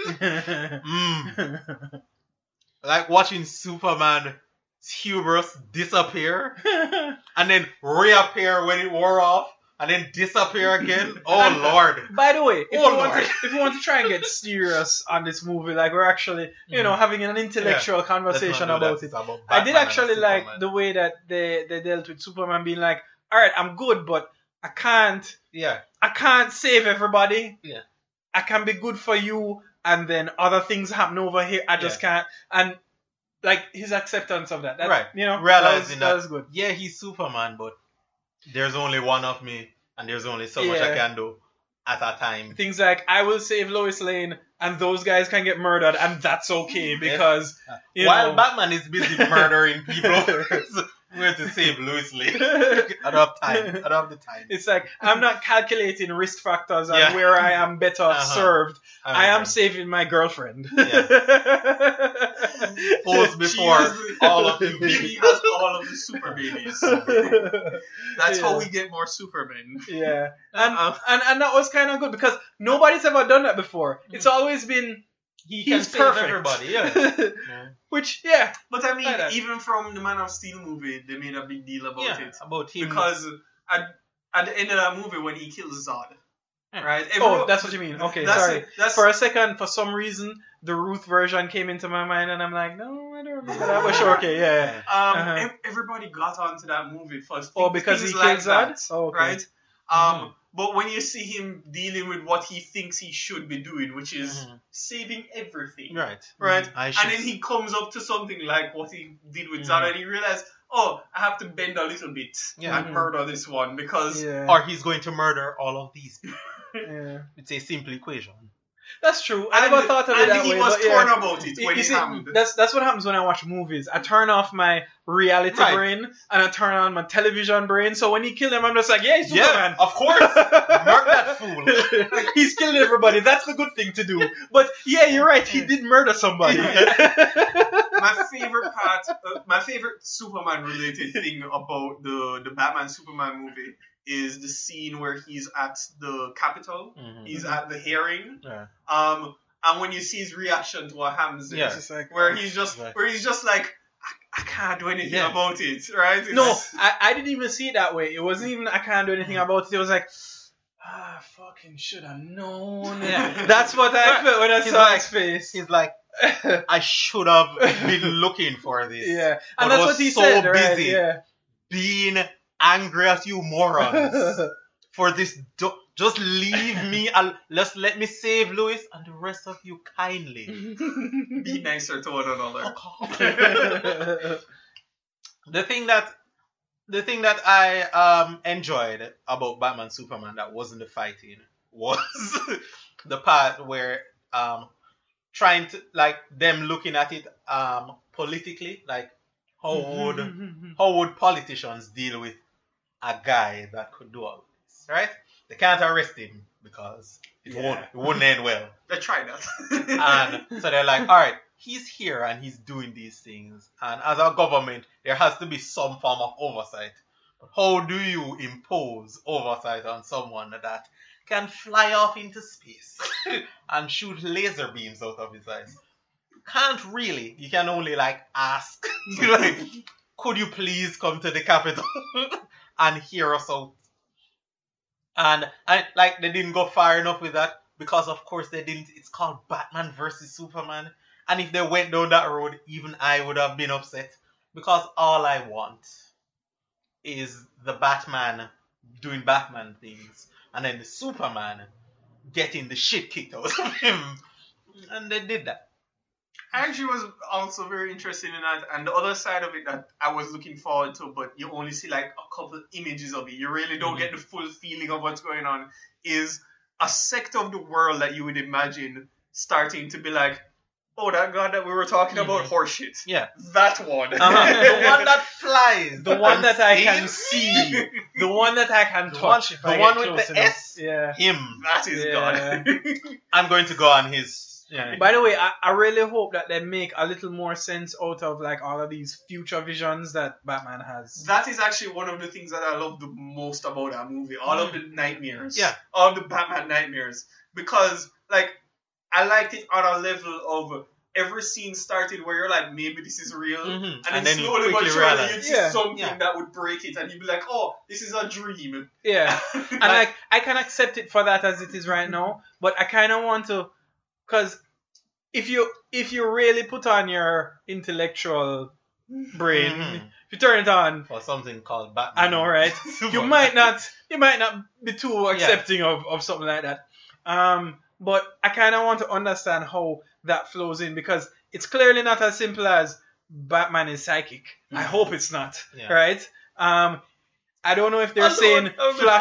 Like watching Superman's hubris disappear and then reappear when it wore off and then disappear again. Oh Lord. By the way, Lord. if you want to try and get serious on this movie, like we're actually, having an intellectual conversation about it. I did actually like the way that they dealt with Superman being like, all right, I'm good, but I can't save everybody. Yeah. I can be good for you, and then other things happen over here. I just can't. And like his acceptance of that. Right. Realizing that was good. Yeah, he's Superman, but there's only one of me, and there's only so much I can do at a time. Things like I will save Lois Lane, and those guys can get murdered, and that's okay because while Batman is busy murdering people, we're to save Lois Lane. I don't have the time. It's like I'm not calculating risk factors and where I am better served. I am saving my girlfriend. Pose before all of you. She has all of the super babies. That's how we get more Supermen. Yeah, and that was kind of good because nobody's ever done that before. It's always been he's perfect. Everybody, yeah. Which but I mean, even from the Man of Steel movie, they made a big deal about it about him because at the end of that movie when he kills Zod, right? Oh, that's what you mean. Okay, That's sorry. it. That's For a second, for some reason, the Ruth version came into my mind, and I'm like, no, I don't remember that. But sure, okay, yeah. Everybody got onto that movie for Because he things like kills Zod? that, Oh, okay. right? But when you see him dealing with what he thinks he should be doing, which is saving everything, Right. and then he comes up to something like what he did with Zod, and he realized, oh, I have to bend a little bit and murder this one because Or he's going to murder all of these people. Yeah. It's a simple equation. That's true. I never thought of it that he way. was but torn about it when You he see, happened. that's what happens when I watch movies. I turn off my reality brain and I turn on my television brain. So when he killed him, I'm just like, yeah, he's Superman. Of course. Murk that fool. He's killing everybody. That's the good thing to do. But yeah, you're right. He did murder somebody. My favorite Superman related thing about the Batman Superman movie is the scene where he's at the Capitol. He's at the hearing. And when you see his reaction to what happens, where he's just like, I can't do anything about it, right? No, I didn't even see it that way. It wasn't even I can't do anything about it. It was like, fucking should have known. That's what I felt when I saw his face. He's like, I should have been looking for this. Yeah, but and that's what he said. Right? Busy Yeah. being angry at you morons for this. Just leave me. Let me save Louis and the rest of you kindly. Be nicer to one another. The thing that I enjoyed about Batman Superman that wasn't the fighting was the part where trying to like them looking at it politically, like how would politicians deal with a guy that could do all this, right? They can't arrest him because it wouldn't end well. They tried that. And so they're like, all right, he's here and he's doing these things. And as a government, there has to be some form of oversight. But how do you impose oversight on someone that can fly off into space and shoot laser beams out of his eyes? You can't really. You can only like ask, like, could you please come to the Capitol and hear us out? And like they didn't go far enough with that because of course they didn't. It's called Batman versus Superman, and if they went down that road, even I would have been upset because all I want is the Batman doing Batman things, and then the Superman getting the shit kicked out of him, and they did that. I actually was also very interested in that, and the other side of it that I was looking forward to, but you only see like a couple images of it. You really don't get the full feeling of what's going on. Is a sector of the world that you would imagine starting to be like, oh, that guy that we were talking about, horseshit. Yeah, that one. The one that flies. The one that I can see. The one that I can touch. The one with the enough. S. Yeah. Him. That is God. I'm going to go on his. Yeah. By the way, I really hope that they make a little more sense out of like all of these future visions that Batman has. That is actually one of the things that I love the most about that movie. All of the nightmares. Yeah. All of the Batman nightmares. Because, like, I liked it on a level of every scene started where you're like, maybe this is real. And then slowly but surely you'd see something that would break it and you'd be like, oh, this is a dream. Yeah. And like, I can accept it for that as it is right now, but I kind of want to, because if you really put on your intellectual brain, if you turn it on for something called Batman, I know, right? you might not be too accepting of something like that. But I kind of want to understand how that flows in, because it's clearly not as simple as Batman is psychic. I hope it's not, right? I don't know if they're saying Flash.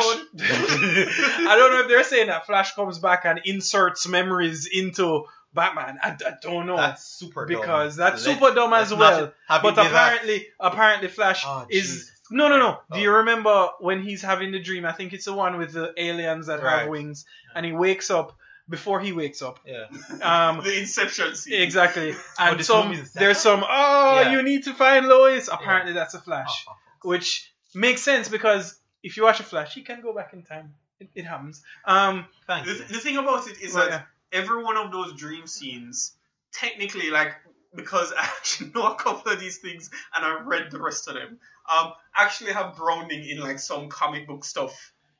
I don't know if they're saying that Flash comes back and inserts memories into Batman. I don't know. That's super dumb. Because that's super dumb as well. But apparently Flash is... No. Do you remember when he's having the dream? I think it's the one with the aliens that have wings. And he wakes up before he wakes up. Yeah. The Inception scene. Exactly. And there's some, you need to find Lois. Apparently that's a Flash. Which makes sense, because if you watch a Flash, he can go back in time. It happens. The thing about it is that every one of those dream scenes, technically, like, because I actually know a couple of these things and I read the rest of them, actually have grounding in like some comic book stuff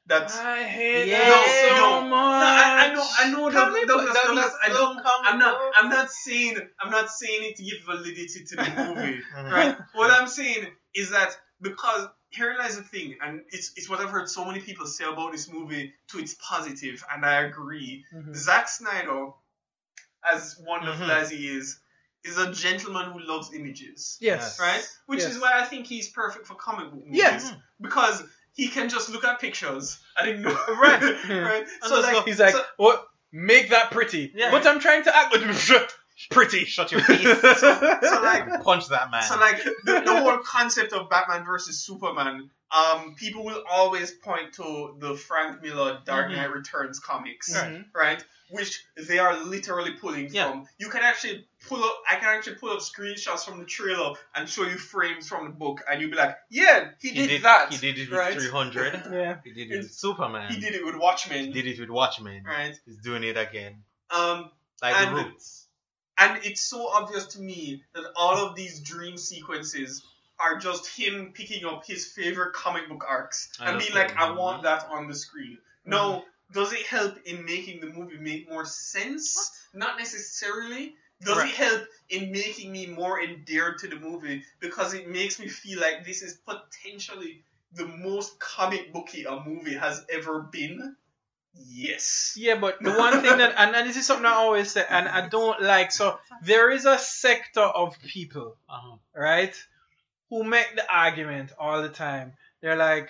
That's I hate Yeah. that so no, much. I know, Comic book, Douglas, I don't. comic I'm not saying it to give validity to the movie, right? What I'm saying is that because here lies the thing, and it's what I've heard so many people say about this movie to its positive, and I agree. Zack Snyder, as wonderful as he is a gentleman who loves images. Yes. Right? Which Yes. is why I think he's perfect for comic book movies. Yes. Because he can just look at pictures and ignore. Right. Right? And So just like go, He's like, so- what? Make that pretty. Yeah. But I'm trying to act pretty. Shut your face. so like Punch that man. So like the whole concept of Batman versus Superman, people will always point to the Frank Miller Dark Knight Returns comics, right? Which they are literally pulling from. You can actually I can actually pull up screenshots from the trailer and show you frames from the book, and you'll be like, yeah, he did that. He did it with right? 300. Yeah. He did it with Superman. He did it with Watchmen. He did it with Watchmen. Right. He's doing it again. Um, Like and- the Roots. And it's so obvious to me that all of these dream sequences are just him picking up his favorite comic book arcs and being like, I want that on the screen. No, does it help in making the movie make more sense? Not necessarily. Does it help in making me more endeared to the movie? Because it makes me feel like this is potentially the most comic booky a movie has ever been. Yes. Yeah, but the one thing that, and this is something I always say, and I don't like, so there is a sector of people, right, who make the argument all the time. They're like,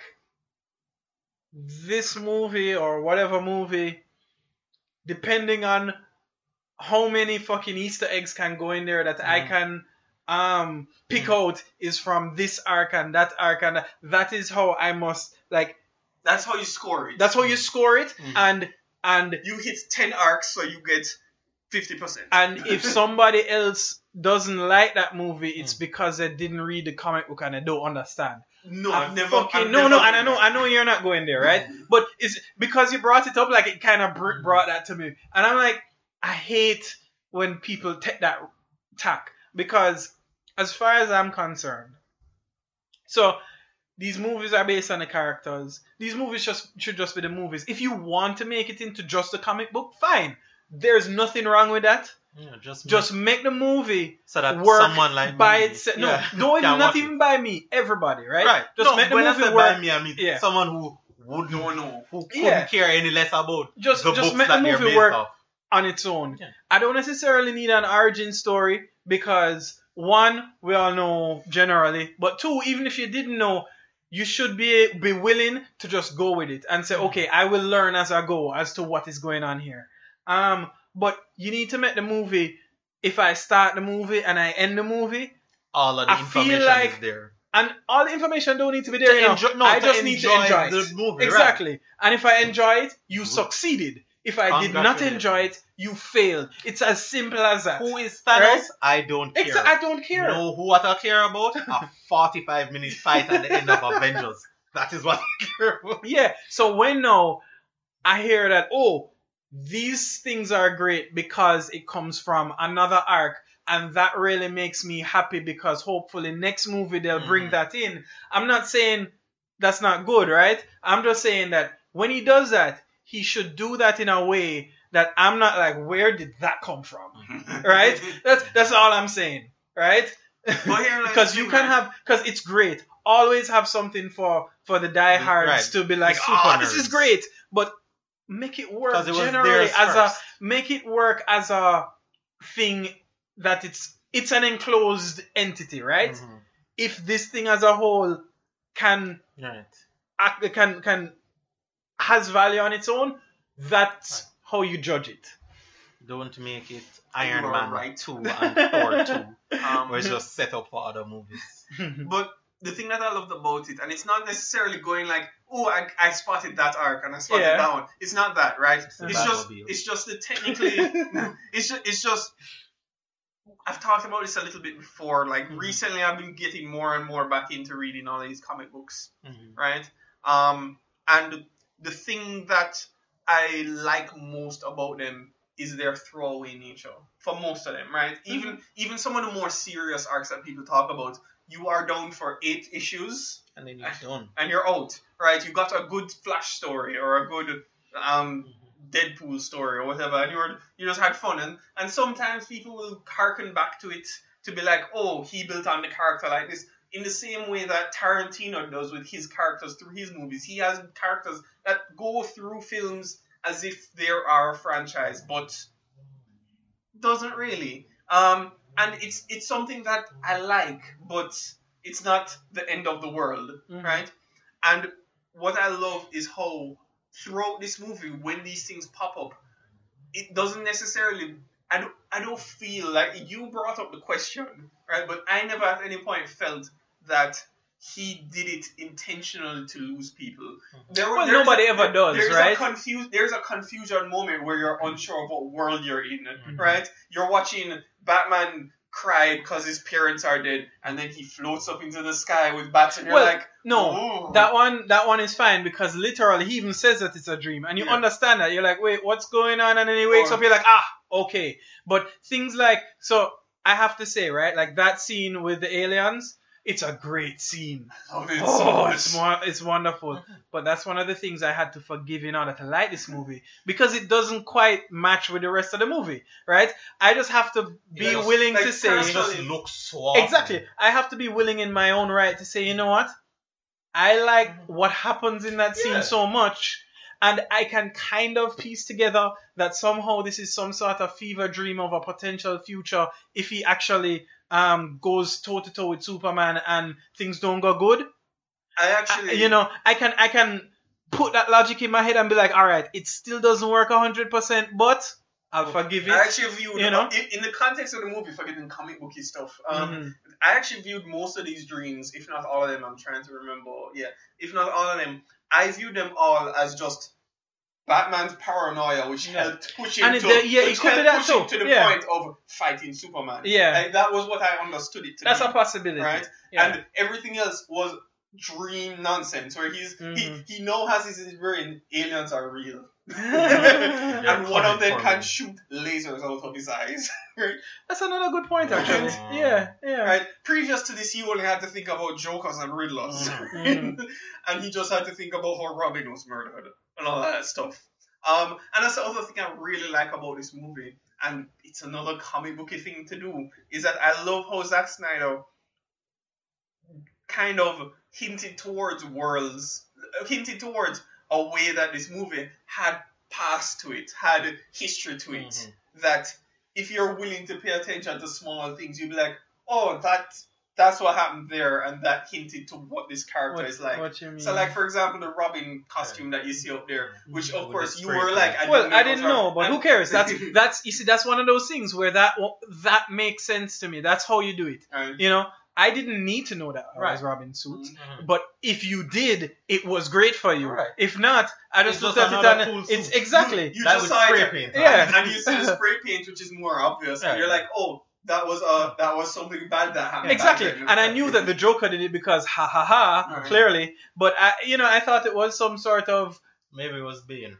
this movie or whatever movie, depending on how many fucking Easter eggs can go in there that I can pick out is from this arc and that arc, and that is how I must, like, That's how you score it. that's how you score it, and You hit 10 arcs, so you get 50%. and if somebody else doesn't like that movie, it's because they didn't read the comic book and they don't understand. No, I I've never. fucking- I've no, never and I know you're not going there, right? But it's because you brought it up, like it kind of brought that to me, and I'm like, I hate when people take that tack, because as far as I'm concerned, so these movies are based on the characters. These movies should just be the movies. If you want to make it into just a comic book, fine. There's nothing wrong with that. Yeah, Just make the movie so that work someone like by me, itself. yeah, No, don't can not watch even by me. Everybody, right? Right. Just No, make the when I movie said work. by me, I mean Yeah. someone who wouldn't know. who couldn't Yeah. care any less about Just the books make the that they're movie based work off. on its own. Yeah. I don't necessarily need an origin story because one, we all know generally, but two, even if you didn't know, you should be willing to just go with it and say, okay, I will learn as I go as to what is going on here. But you need to make the movie. If I start the movie and I end the movie, All of the I feel information like- is there. and all the information don't need to be there. To You know? enjoy- no, I to just need to enjoy enjoy the it. movie, Exactly. And if I enjoy it, you succeeded. If I did not Congratulations. enjoy it, you failed. It's as simple as that. Who is Thanos? Right? I don't care. I don't care. Know who what I care about? A 45-minute fight at the end of Avengers. That is what I care about. Yeah. So when now I hear that, oh, these things are great because it comes from another arc, and that really makes me happy because hopefully next movie they'll bring that in. I'm not saying that's not good, right? I'm just saying that when he does that, he should do that in a way that I'm not like, where did that come from? Right? That's all I'm saying, right? Because you can have, because it's great. Always have something for the diehards Right. to be like, The oh, super this is nerds. great, but make it work 'Cause it was generally theirs as first. make it work as a thing that it's an enclosed entity, right? If this thing as a whole can Right. can has value on its own, that's how you judge it. Don't make it Iron You are Man right. 2 and Thor 2. Um, Where it's just set up for other movies. But the thing that I loved about it, and it's not necessarily going like, oh, I spotted that arc and I spotted Yeah. that one. It's not that, right? a It's Batmobile. just the technically. it's just. I've talked about this a little bit before. Like recently, I've been getting more and more back into reading all these comic books, right? And the thing that I like most about them is their throwaway nature for most of them, right? Even some of the more serious arcs that people talk about, you are down for 8 issues And then you're done. and you're out, right? You got a good Flash story or a good Deadpool story or whatever, and you just had fun. And sometimes people will harken back to it to be like, oh, he built on the character like this. In the same way that Tarantino does with his characters through his movies. He has characters that go through films as if they are a franchise, but doesn't really. And it's something that I like, but it's not the end of the world, right? And what I love is how throughout this movie, when these things pop up, it doesn't necessarily... I don't feel like... You brought up the question, right? But I never at any point felt that he did it intentionally to lose people. Nobody ever does, right? There's a confusion moment where you're unsure of what world you're in, right? You're watching Batman cry because his parents are dead, and then he floats up into the sky with bats, and you're like, no, ooh. that one is fine, because literally he even says that it's a dream, and you understand that. You're like, wait, what's going on? And then he wakes up, you're like, okay. But things like, so I have to say, right, like that scene with the aliens, it's a great scene. It's wonderful. But that's one of the things I had to forgive in order to like this movie, because it doesn't quite match with the rest of the movie, right? I just have to be willing to say... It just looks so awesome. Exactly. I have to be willing in my own right to say, you know what? I like what happens in that scene so much, and I can kind of piece together that somehow this is some sort of fever dream of a potential future if he actually goes toe to toe with Superman and things don't go good. I can put that logic in my head and be like, all right, it still doesn't work 100%, but I'll forgive it. I actually viewed, in the context of the movie, forgetting comic booky stuff, I actually viewed most of these dreams, if not all of them, I'm trying to remember, if not all of them, I viewed them all as just Batman's paranoia, which helped push him to the point of fighting Superman. Like, that was what I understood it to be. That's a possibility. Right? Yeah. And everything else was dream nonsense, where he now has in his brain, aliens are real. And one of them can shoot lasers out of his eyes. Right? That's another good point, actually. Yeah. Right. Previous to this, he only had to think about Jokers and Riddlers. And he just had to think about how Robin was murdered and all that stuff. And that's the other thing I really like about this movie, and it's another comic booky thing to do, is that I love how Zack Snyder kind of hinted towards a way that this movie had past to it, had history to it, that if you're willing to pay attention to smaller things, you'd be like, oh, that's what happened there, and that hinted to what this character is like. What you mean? So, like, for example, the Robin costume that you see up there, which, of course, you were like... I didn't know, but who cares? That's you see, that's one of those things where that makes sense to me. That's how you do it. You know? I didn't need to know that I was Robin's suit, but if you did, it was great for you. Right. If not, I just looked at it and cool it's exactly you just saw spray paint, and you see the spray paint, which is more obvious, and you're like, oh, that was something bad that happened. Exactly, and I knew that the Joker did it because clearly, but I thought it was some sort of maybe it was Bane.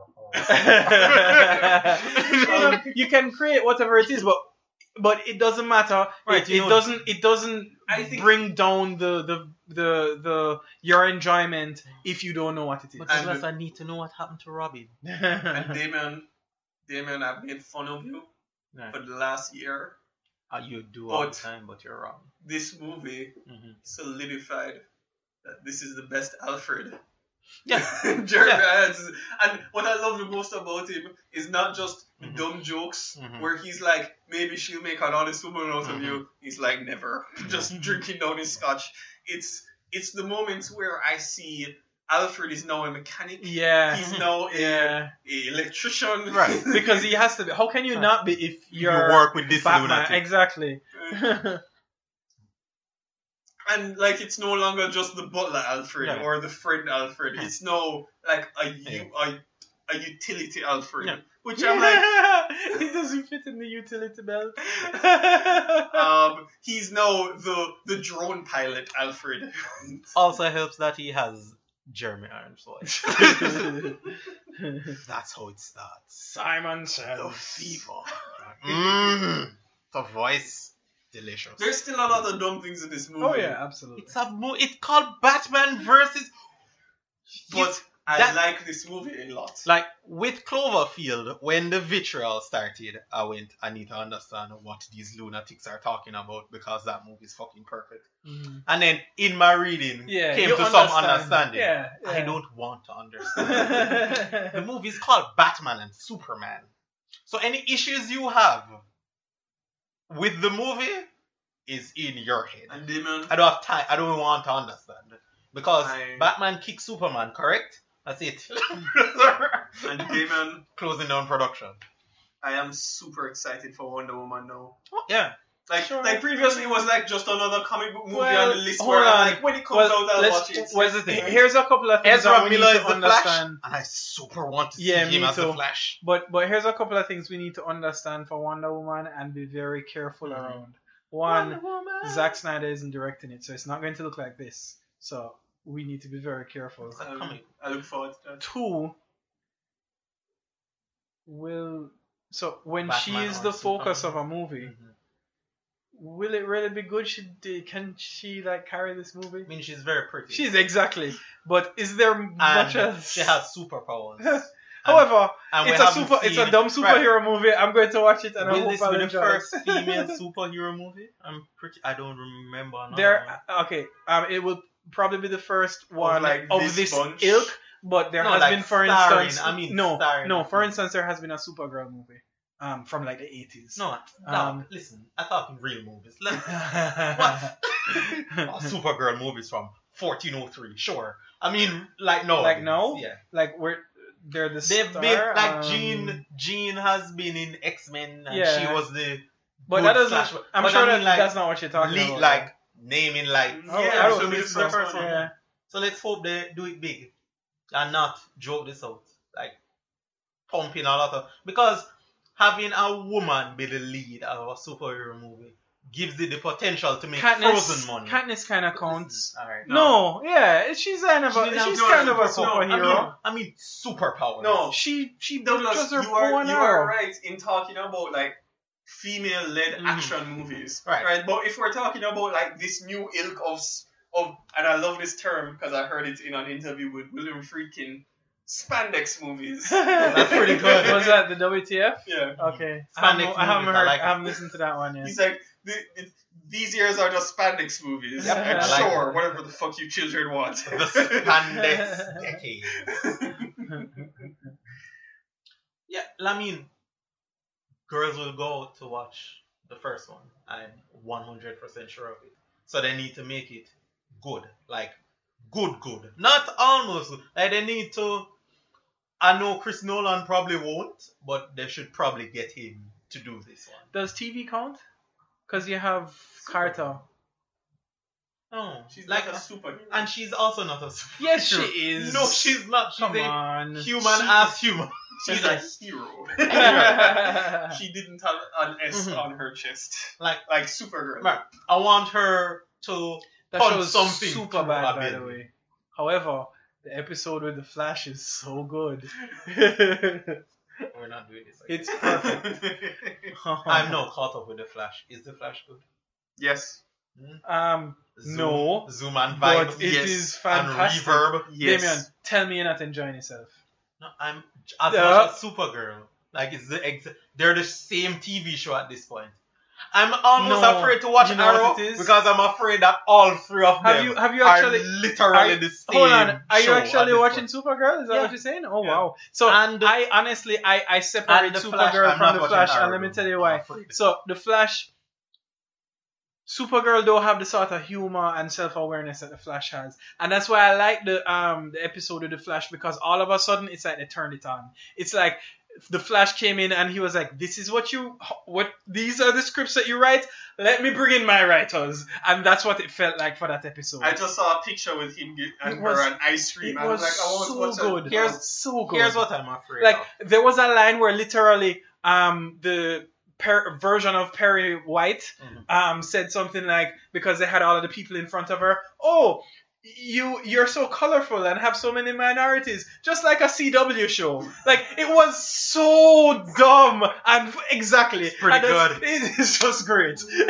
You can create whatever it is, but it doesn't matter. Right, it doesn't bring down the your enjoyment if you don't know what it is. But unless I need to know what happened to Robin. And Damien, I've made fun of you for the last year. You do all the time, but you're wrong. This movie solidified that this is the best Alfred. Yeah. Jeremy Irons. And what I love the most about him is not just the dumb jokes where he's like, maybe she'll make an honest woman out of you. He's like, never. Just drinking down his scotch. It's the moments where I see Alfred is now a mechanic. Yeah. He's now a electrician. Right. Because he has to be. How can you not be if you work with this Batman? lunatic? Exactly. And like it's no longer just the butler Alfred or the friend Alfred. It's now like a utility Alfred. Which I'm like, he doesn't fit in the utility belt. He's now the drone pilot Alfred. Also helps that he has Jeremy Irons' voice. That's how it starts. Simon says. The fever. The voice. Delicious. There's still a lot of dumb things in this movie. Oh yeah, absolutely. It's called Batman versus. But I like this movie a lot. Like with Cloverfield, when the vitriol started, I need to understand what these lunatics are talking about because that movie is fucking perfect. And then in my reading, came to some understanding. Yeah. I don't want to understand. The movie is called Batman and Superman. So any issues you have with the movie is in your head. And Damon, I don't have time. I don't want to understand because Batman kicks Superman, correct? That's it. And Damon, closing down production. I am super excited for Wonder Woman now. Oh, yeah. Like previously it was like just another comic book movie Well, on the list hold where on. like when it comes out I'll watch it. Where's the thing? Here's a couple of things Ezra that we Miller need is to the understand. Flash, and I super want to see Yeah, him me as too. the Flash. But here's a couple of things we need to understand for Wonder Woman and be very careful around. One, Zack Snyder isn't directing it, so it's not going to look like this. So we need to be very careful. I look forward to that. Two, when Batman she is the or focus Superman. of a movie, will it really be good? Can she like carry this movie? I mean, she's very pretty. She's exactly. But is there much and else? she has superpowers. However, and we it's a haven't it's a seen- dumb superhero movie. I'm going to watch it and I Will hope this I'll be the enjoy first it. female superhero movie? I don't remember. It will probably be the first one like of this this bunch? ilk. But there No, has like been, for starring, instance, I mean no. starring. For instance, there has been a Supergirl movie, from like the 80s. No, listen. I'm talking real movies. What? Supergirl movies from 1403. Sure. I mean, like no. Like no? Yeah. Like they're the They've star, been like Jean has been in X-Men and Yeah. she was the. But good that doesn't. slash- I'm but sure I mean, like, that's not what you're talking about. like naming like. I don't so think this is so. the first one. Yeah. So let's hope they do it big and not joke this out. Like pumping a lot of because having a woman be the lead of a superhero movie gives it the potential to make Frozen money. Katniss kind of counts. Alright. No, yeah, she's kind of She didn't she's have kind of a superpower. superhero. I mean superpowers. No, She Douglas, does her you bow and are arrow. right in talking about like female-led action movies, Right. But if we're talking about like this new ilk of and I love this term because I heard it in an interview with William Friedkin, spandex movies. That's pretty good. Was that the WTF? Yeah. Okay. Spandex I haven't movies, I heard. like I haven't listened to that one yet. He's like, these years are just spandex movies. Yep, And I like sure, it. whatever the fuck you children want. The spandex decade. Yeah, I mean, girls will go to watch the first one. I'm 100% sure of it. So they need to make it good. Like, good. Not almost good. Like, they need to... I know Chris Nolan probably won't, but they should probably get him to do this one. Does TV count? Because you have Carter. No, She's like like a superhero. and she's also not a superhero. Yes, she is. No, she's not. She's Come a on. human as human. She's a hero. She didn't have an S on her chest. Like Supergirl. right. I want her to That punch show is something super through bad, a by the building. way. However, the episode with the Flash is so good. We're not doing this. It's perfect. I'm not caught up with the Flash. Is the Flash good? Yes. No, Zoom and vibe. but it yes. is fantastic. And reverb. Yes. Damien, tell me you're not enjoying yourself. No, I'm as much as Supergirl. Like it's they're the same TV show at this point. I'm almost No. afraid to watch You know Arrow what it is? because I'm afraid that all three of Have them you actually are literally the same. Hold on, are you show at actually this watching point. Supergirl? Is that Yeah. what you're saying? Oh Yeah. wow! So And I honestly I separate and the Flash, Supergirl I'm from not the watching Flash, Arrow. and let me tell you I'm why. afraid. So the Flash, Supergirl don't have the sort of humor and self-awareness that the Flash has, and that's why I like the episode of the Flash because all of a sudden it's like they turned it on. It's like the Flash came in and he was like, "This is what these are the scripts that you write. Let me bring in my writers," and that's what it felt like for that episode. I just saw a picture with him and It was- her an ice cream. It I was like, I want to so watch that. good. Here's- so good. Here's what I'm afraid Like of. there was a line where literally the version of Perry White said something like, because they had all of the people in front of her, "Oh, you're so colorful and have so many minorities, just like a CW show. Like, it was so dumb and exactly. It's pretty good. It is just great. Did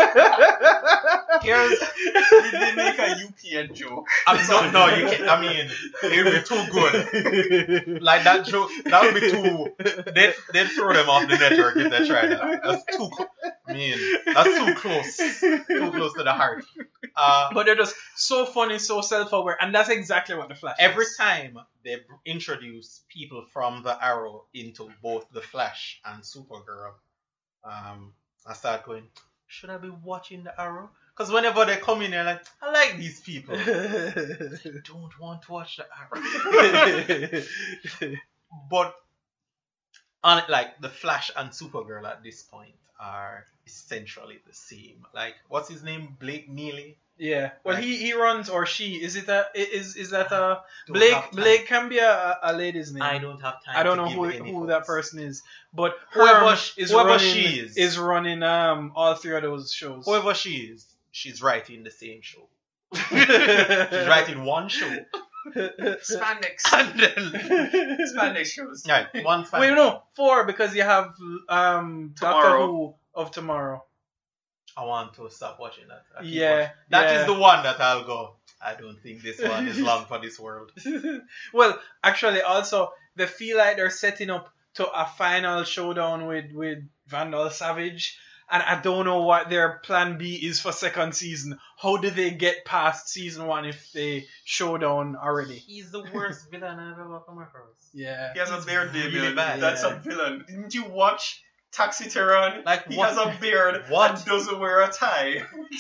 they make a UPN joke? No, you can't. I mean, it would be too good. Like that joke, that would be too. They'd throw them off the network if they tried that. That's too. That's too close. Too close to the heart. But they're just so funny, so self-aware, and that's exactly what the Flash Every is. time they introduce people from the Arrow into both the Flash and Supergirl, I start going, should I be watching the Arrow? Because whenever they come in, they're like, I like these people. I don't want to watch the Arrow. But like the Flash and Supergirl at this point are essentially the same. Like, what's his name? Blake Neely. Yeah. Well, Right. he runs, or she. Is that a Don't have time. Blake can be a lady's name. I don't have time. I don't to know give any who that thoughts. person is, but Whoever Herm whoever she is running all three of those shows. Whoever she is, she's writing the same show. She's writing one show. Spandex. And then, Spandex shows. right, one spandex. Wait, no, 4 because you have Doctor Tomorrow. Who of Tomorrow. I want to stop watching that. I keep Yeah, watching. That yeah. is the one that I'll go, I don't think this one is long for this world. Well, actually, also they feel like they're setting up to a final showdown with Vandal Savage, and I don't know what their plan B is for second season. How do they get past season 1 if they showdown already? He's the worst villain I've ever come across. Yeah. He has a beard, really Damien. bad. That's a villain. Didn't you watch Taxi Tehran? Like, he what? has a beard What? and doesn't wear a tie.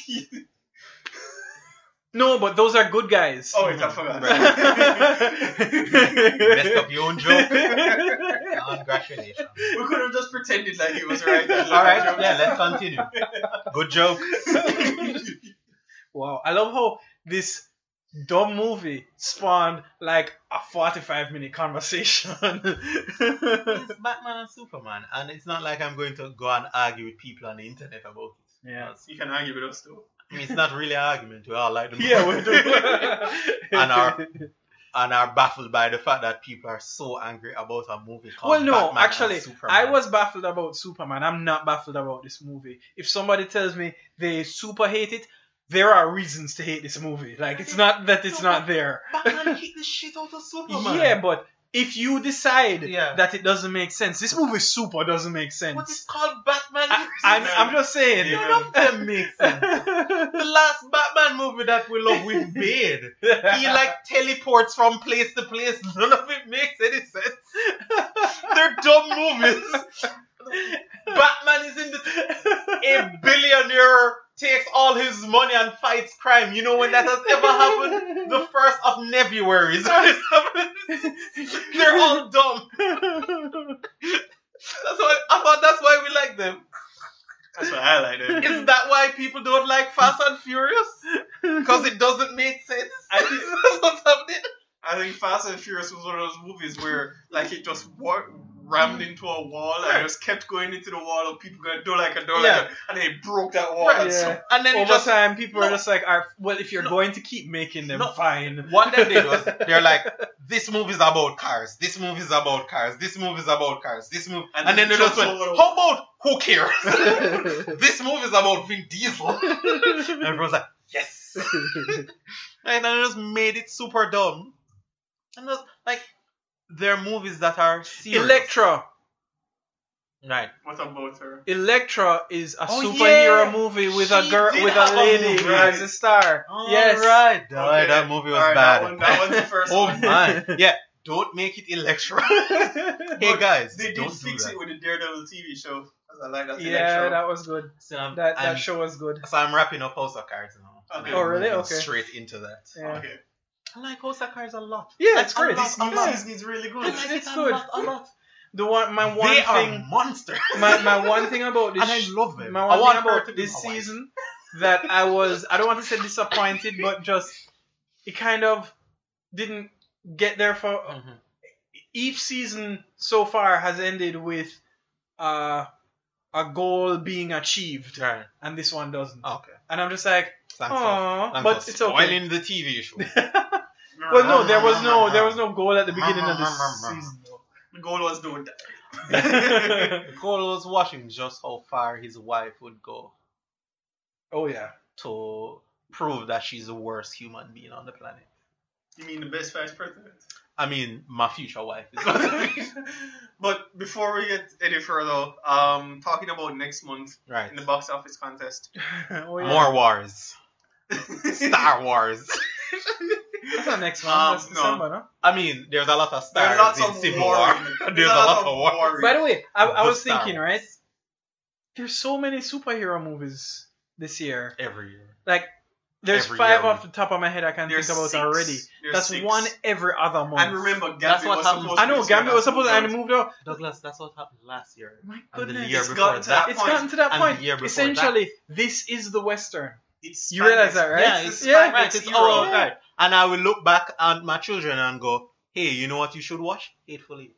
No, but those are good guys. Oh, wait, I forgot. Messed up your own joke. Congratulations. We could have just pretended like he was right. Alright, yeah, let's continue. Good joke. Wow, I love how this dumb movie spawned like a 45-minute conversation. It's Batman and Superman, and it's not like I'm going to go and argue with people on the internet about it. Yeah. You can argue with us too. I mean, it's not really an argument. We all like the movie. Yeah, we do. and are baffled by the fact that people are so angry about a movie called Well, no, Batman actually, and Superman. I was baffled about Superman. I'm not baffled about this movie. If somebody tells me they super hate it, there are reasons to hate this movie. Like, it's not that it's not there. Batman kicked the shit out of Superman. Yeah, but if you decide Yeah. that it doesn't make sense, this movie super doesn't make sense. But it's called Batman. I'm just saying. None of them make sense. The last Batman movie that we love with Bane, he like teleports from place to place. None of it makes any sense. They're dumb movies. Batman is in a billionaire takes all his money and fights crime. You know when that has ever happened? The first of Nebuaries. They're all dumb. That's why we like them. That's why I like it. Is that why people don't like Fast and Furious? Because it doesn't make sense? I think That's what's happening. I think Fast and Furious was one of those movies where like it just rammed into a wall and just kept going into the wall and people going do like a door Yeah. like a, and then it broke that wall. Right. And so, Yeah. And then it Over just time, people are No. just like, well, if you're going to keep making them, No. fine. what they did was they're like, this movie's about cars, this movie's about cars, this movie's about cars, this movie, and then they just went, how about who cares? This movie's about Vin Diesel. And everyone's like, yes. And then they just made it super dumb. And just, like, they're movies that are serious. Electra. Right. what about her? Electra is a Oh, superhero yeah. movie with She a girl, did with have a a lady movie. as a star. Yes. Right. Okay. That movie was Alright, bad. That one's the first Oh one. my. Yeah. Don't make it Electra. Hey guys, They did don't fix do it with the Daredevil TV show. 'Cause I like that. Yeah, Electro. that was good. So, That show was good. So I'm wrapping up House of Cards now. Okay. And Oh, I'm really? moving Okay. Straight into that. Yeah. Okay. I like House of Cards a lot. Yeah, Like, it's great. a lot, This a new lot. season is really good. I like It's it good. A lot. My one They thing, are monsters. my one thing about this, And I love them. my I one want thing her about to be this my wife. season that I don't want to say disappointed, but just it kind of didn't get there for. Mhm. Each season so far has ended with a goal being achieved, Right. and this one doesn't. Okay. and I'm just like, oh, but it's okay. Spoiling the TV show. Well, no, there was no goal at the beginning of the season. Though. The goal was doing that. Cole was watching just how far his wife would go Oh yeah. to prove that she's the worst human being on the planet. You mean the best vice president? I mean, my future wife is. But before we get any further, talking about next month Right. in the box office contest. Oh, yeah. More wars. Star Wars. That's not next month. That's no. December, no? I mean, there's a lot of There are stars lots in of Civil war. War. There's a lot of war. By the way, I Good was Star thinking, Wars. right? There's so many superhero movies this year. Every year. Like, there's Every 5 year. off the top of my head I can There's think about 6. already. There's That's 6. one every other month. And remember, That's Gambit what was happened. supposed I to know, be Gambit was sold supposed to out. and moved out. Douglas, that's what happened last year. My And the goodness. year It's before gotten to that. that It's point. gotten to that And point. the year before Essentially, this is the Western. It's You realize that, right? Yeah, it's Yeah. right. It's era. all right. And I will look back at my children and go, hey, you know what you should watch? Hateful Eight.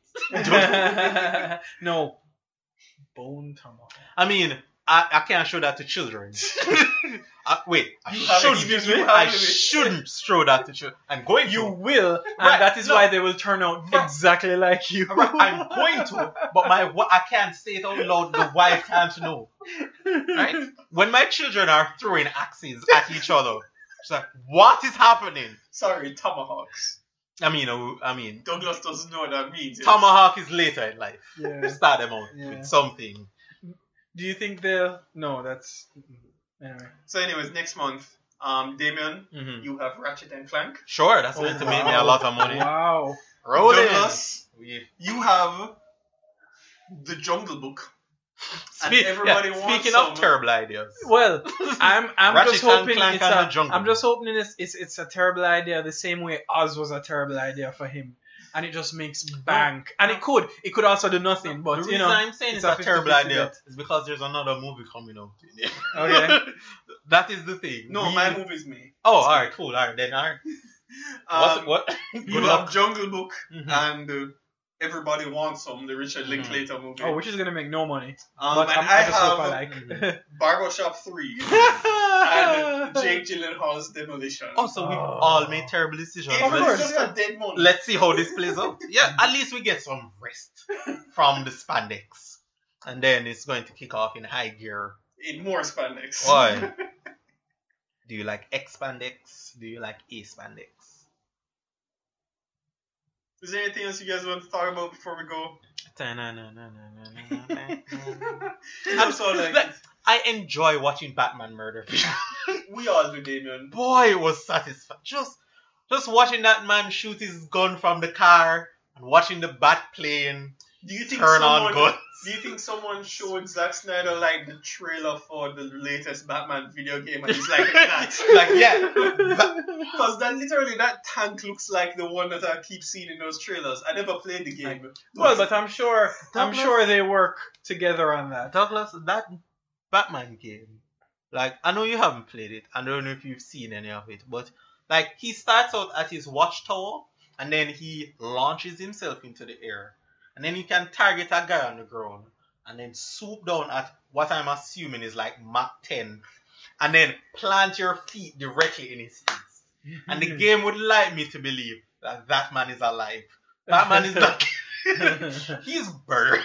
No. Bone Tomahawk. I mean, I can't show that to children. Wait, You have it, excuse me? you have I it. shouldn't show that to children. I'm going to. You will, and Right, that is no. why they will turn out exactly like you. Right, I'm going to, but I can't say it out loud. The wife can't know. Right? When my children are throwing axes at each other, it's like, what is happening? Sorry, tomahawks. I mean, Douglas doesn't know what that means. tomahawk is later in life. Yeah. Start them out Yeah. with something. Do you think they'll? No, that's anyway. So, anyways, next month, Damien, Mhm. you have Ratchet and Clank. Sure, that's going to make me a lot of money. Wow. Roll in. Douglas, you have The Jungle Book. And Speaking wants of some. terrible ideas. Well, I'm Ratchet just and hoping Clank it's and a, the Jungle I'm just hoping it's a terrible idea the same way Oz was a terrible idea for him, and it just makes bank. And it could also do nothing, but The you reason know I'm saying it's a 50-50 terrible idea bet. is because there's another movie coming out. Okay. That is the thing. No, my movie's me. Oh, alright, cool. Alright, then alright. What? You Good have luck. Jungle Book Mhm. and Everybody Wants Some, the Richard Linklater movie. Oh, which is gonna make no money. and But I I just hope I have like. Barbershop 3 and Jake Gyllenhaal's Demolition. Also, we've all made terrible decisions. It Of was course. just a dead month. Let's see how this plays out. Yeah, at least we get some rest from the spandex. And then it's going to kick off in high gear. In more spandex. Why? Do you like X spandex? Do you like A spandex? Is there anything else you guys want to talk about before we go? I'm so like, I enjoy watching Batman murder people. We all do, Damien. Boy, it was satisfying. Just watching that man shoot his gun from the car and watching the bat plane Do you think turn on guns. Do you think someone showed Zack Snyder like the trailer for the latest Batman video game and he's like that? Like, yeah. Because that tank looks like the one that I keep seeing in those trailers. I never played the game. Well, but I'm sure Douglas- they work together on that. Douglas, that Batman game, like, I know you haven't played it. I don't know if you've seen any of it, but like, he starts out at his watchtower and then he launches himself into the air. And then you can target a guy on the ground and then swoop down at what I'm assuming is like Mach 10 and then plant your feet directly in his face. And the game would like me to believe that that man is alive. Batman is not. He's buried.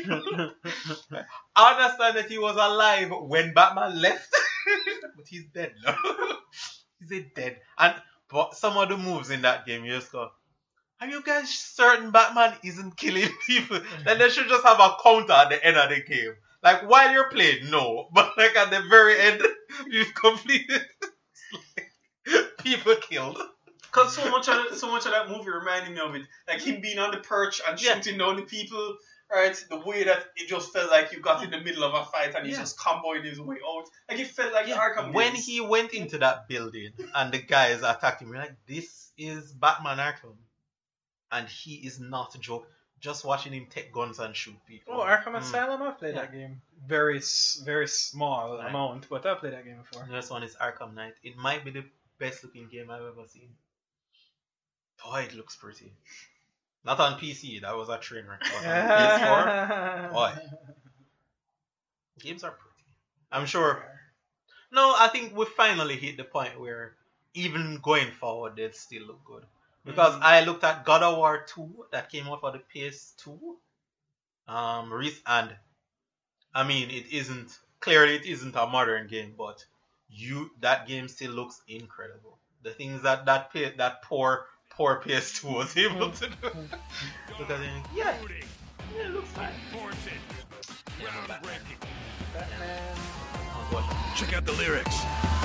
I understand that he was alive when Batman left, but he's dead now. He's dead. But some of the moves in that game, you just go, are you guys certain Batman isn't killing people? Then they should just have a counter at the end of the game. Like, while you're playing, no. But like at the very end, you've completed. People killed. Because so much of that movie reminded me of it. Like him being on the perch and shooting down the people. Right? The way that it just felt like you got in the middle of a fight and he's just comboing his way out. Like it felt like Arkham When games. he went into that building and the guys attacked him, you're like, this is Batman Arkham. And he is not a joke. Just watching him take guns and shoot people. Oh, Arkham Asylum, I've played that game. Very small amount, but I've played that game before. This one is Arkham Knight. It might be the best looking game I've ever seen. Boy, it looks pretty. Not on PC, that was a train wreck. But on PS4, boy. Games are pretty. I'm sure No, I think we finally hit the point where even going forward, they'd still look good. Because I looked at God of War 2 that came out for the PS2. And I mean, it isn't a modern game, but that game still looks incredible. The things that poor PS2 was able to do. Look at it. Yeah, it looks fine. Check out the lyrics.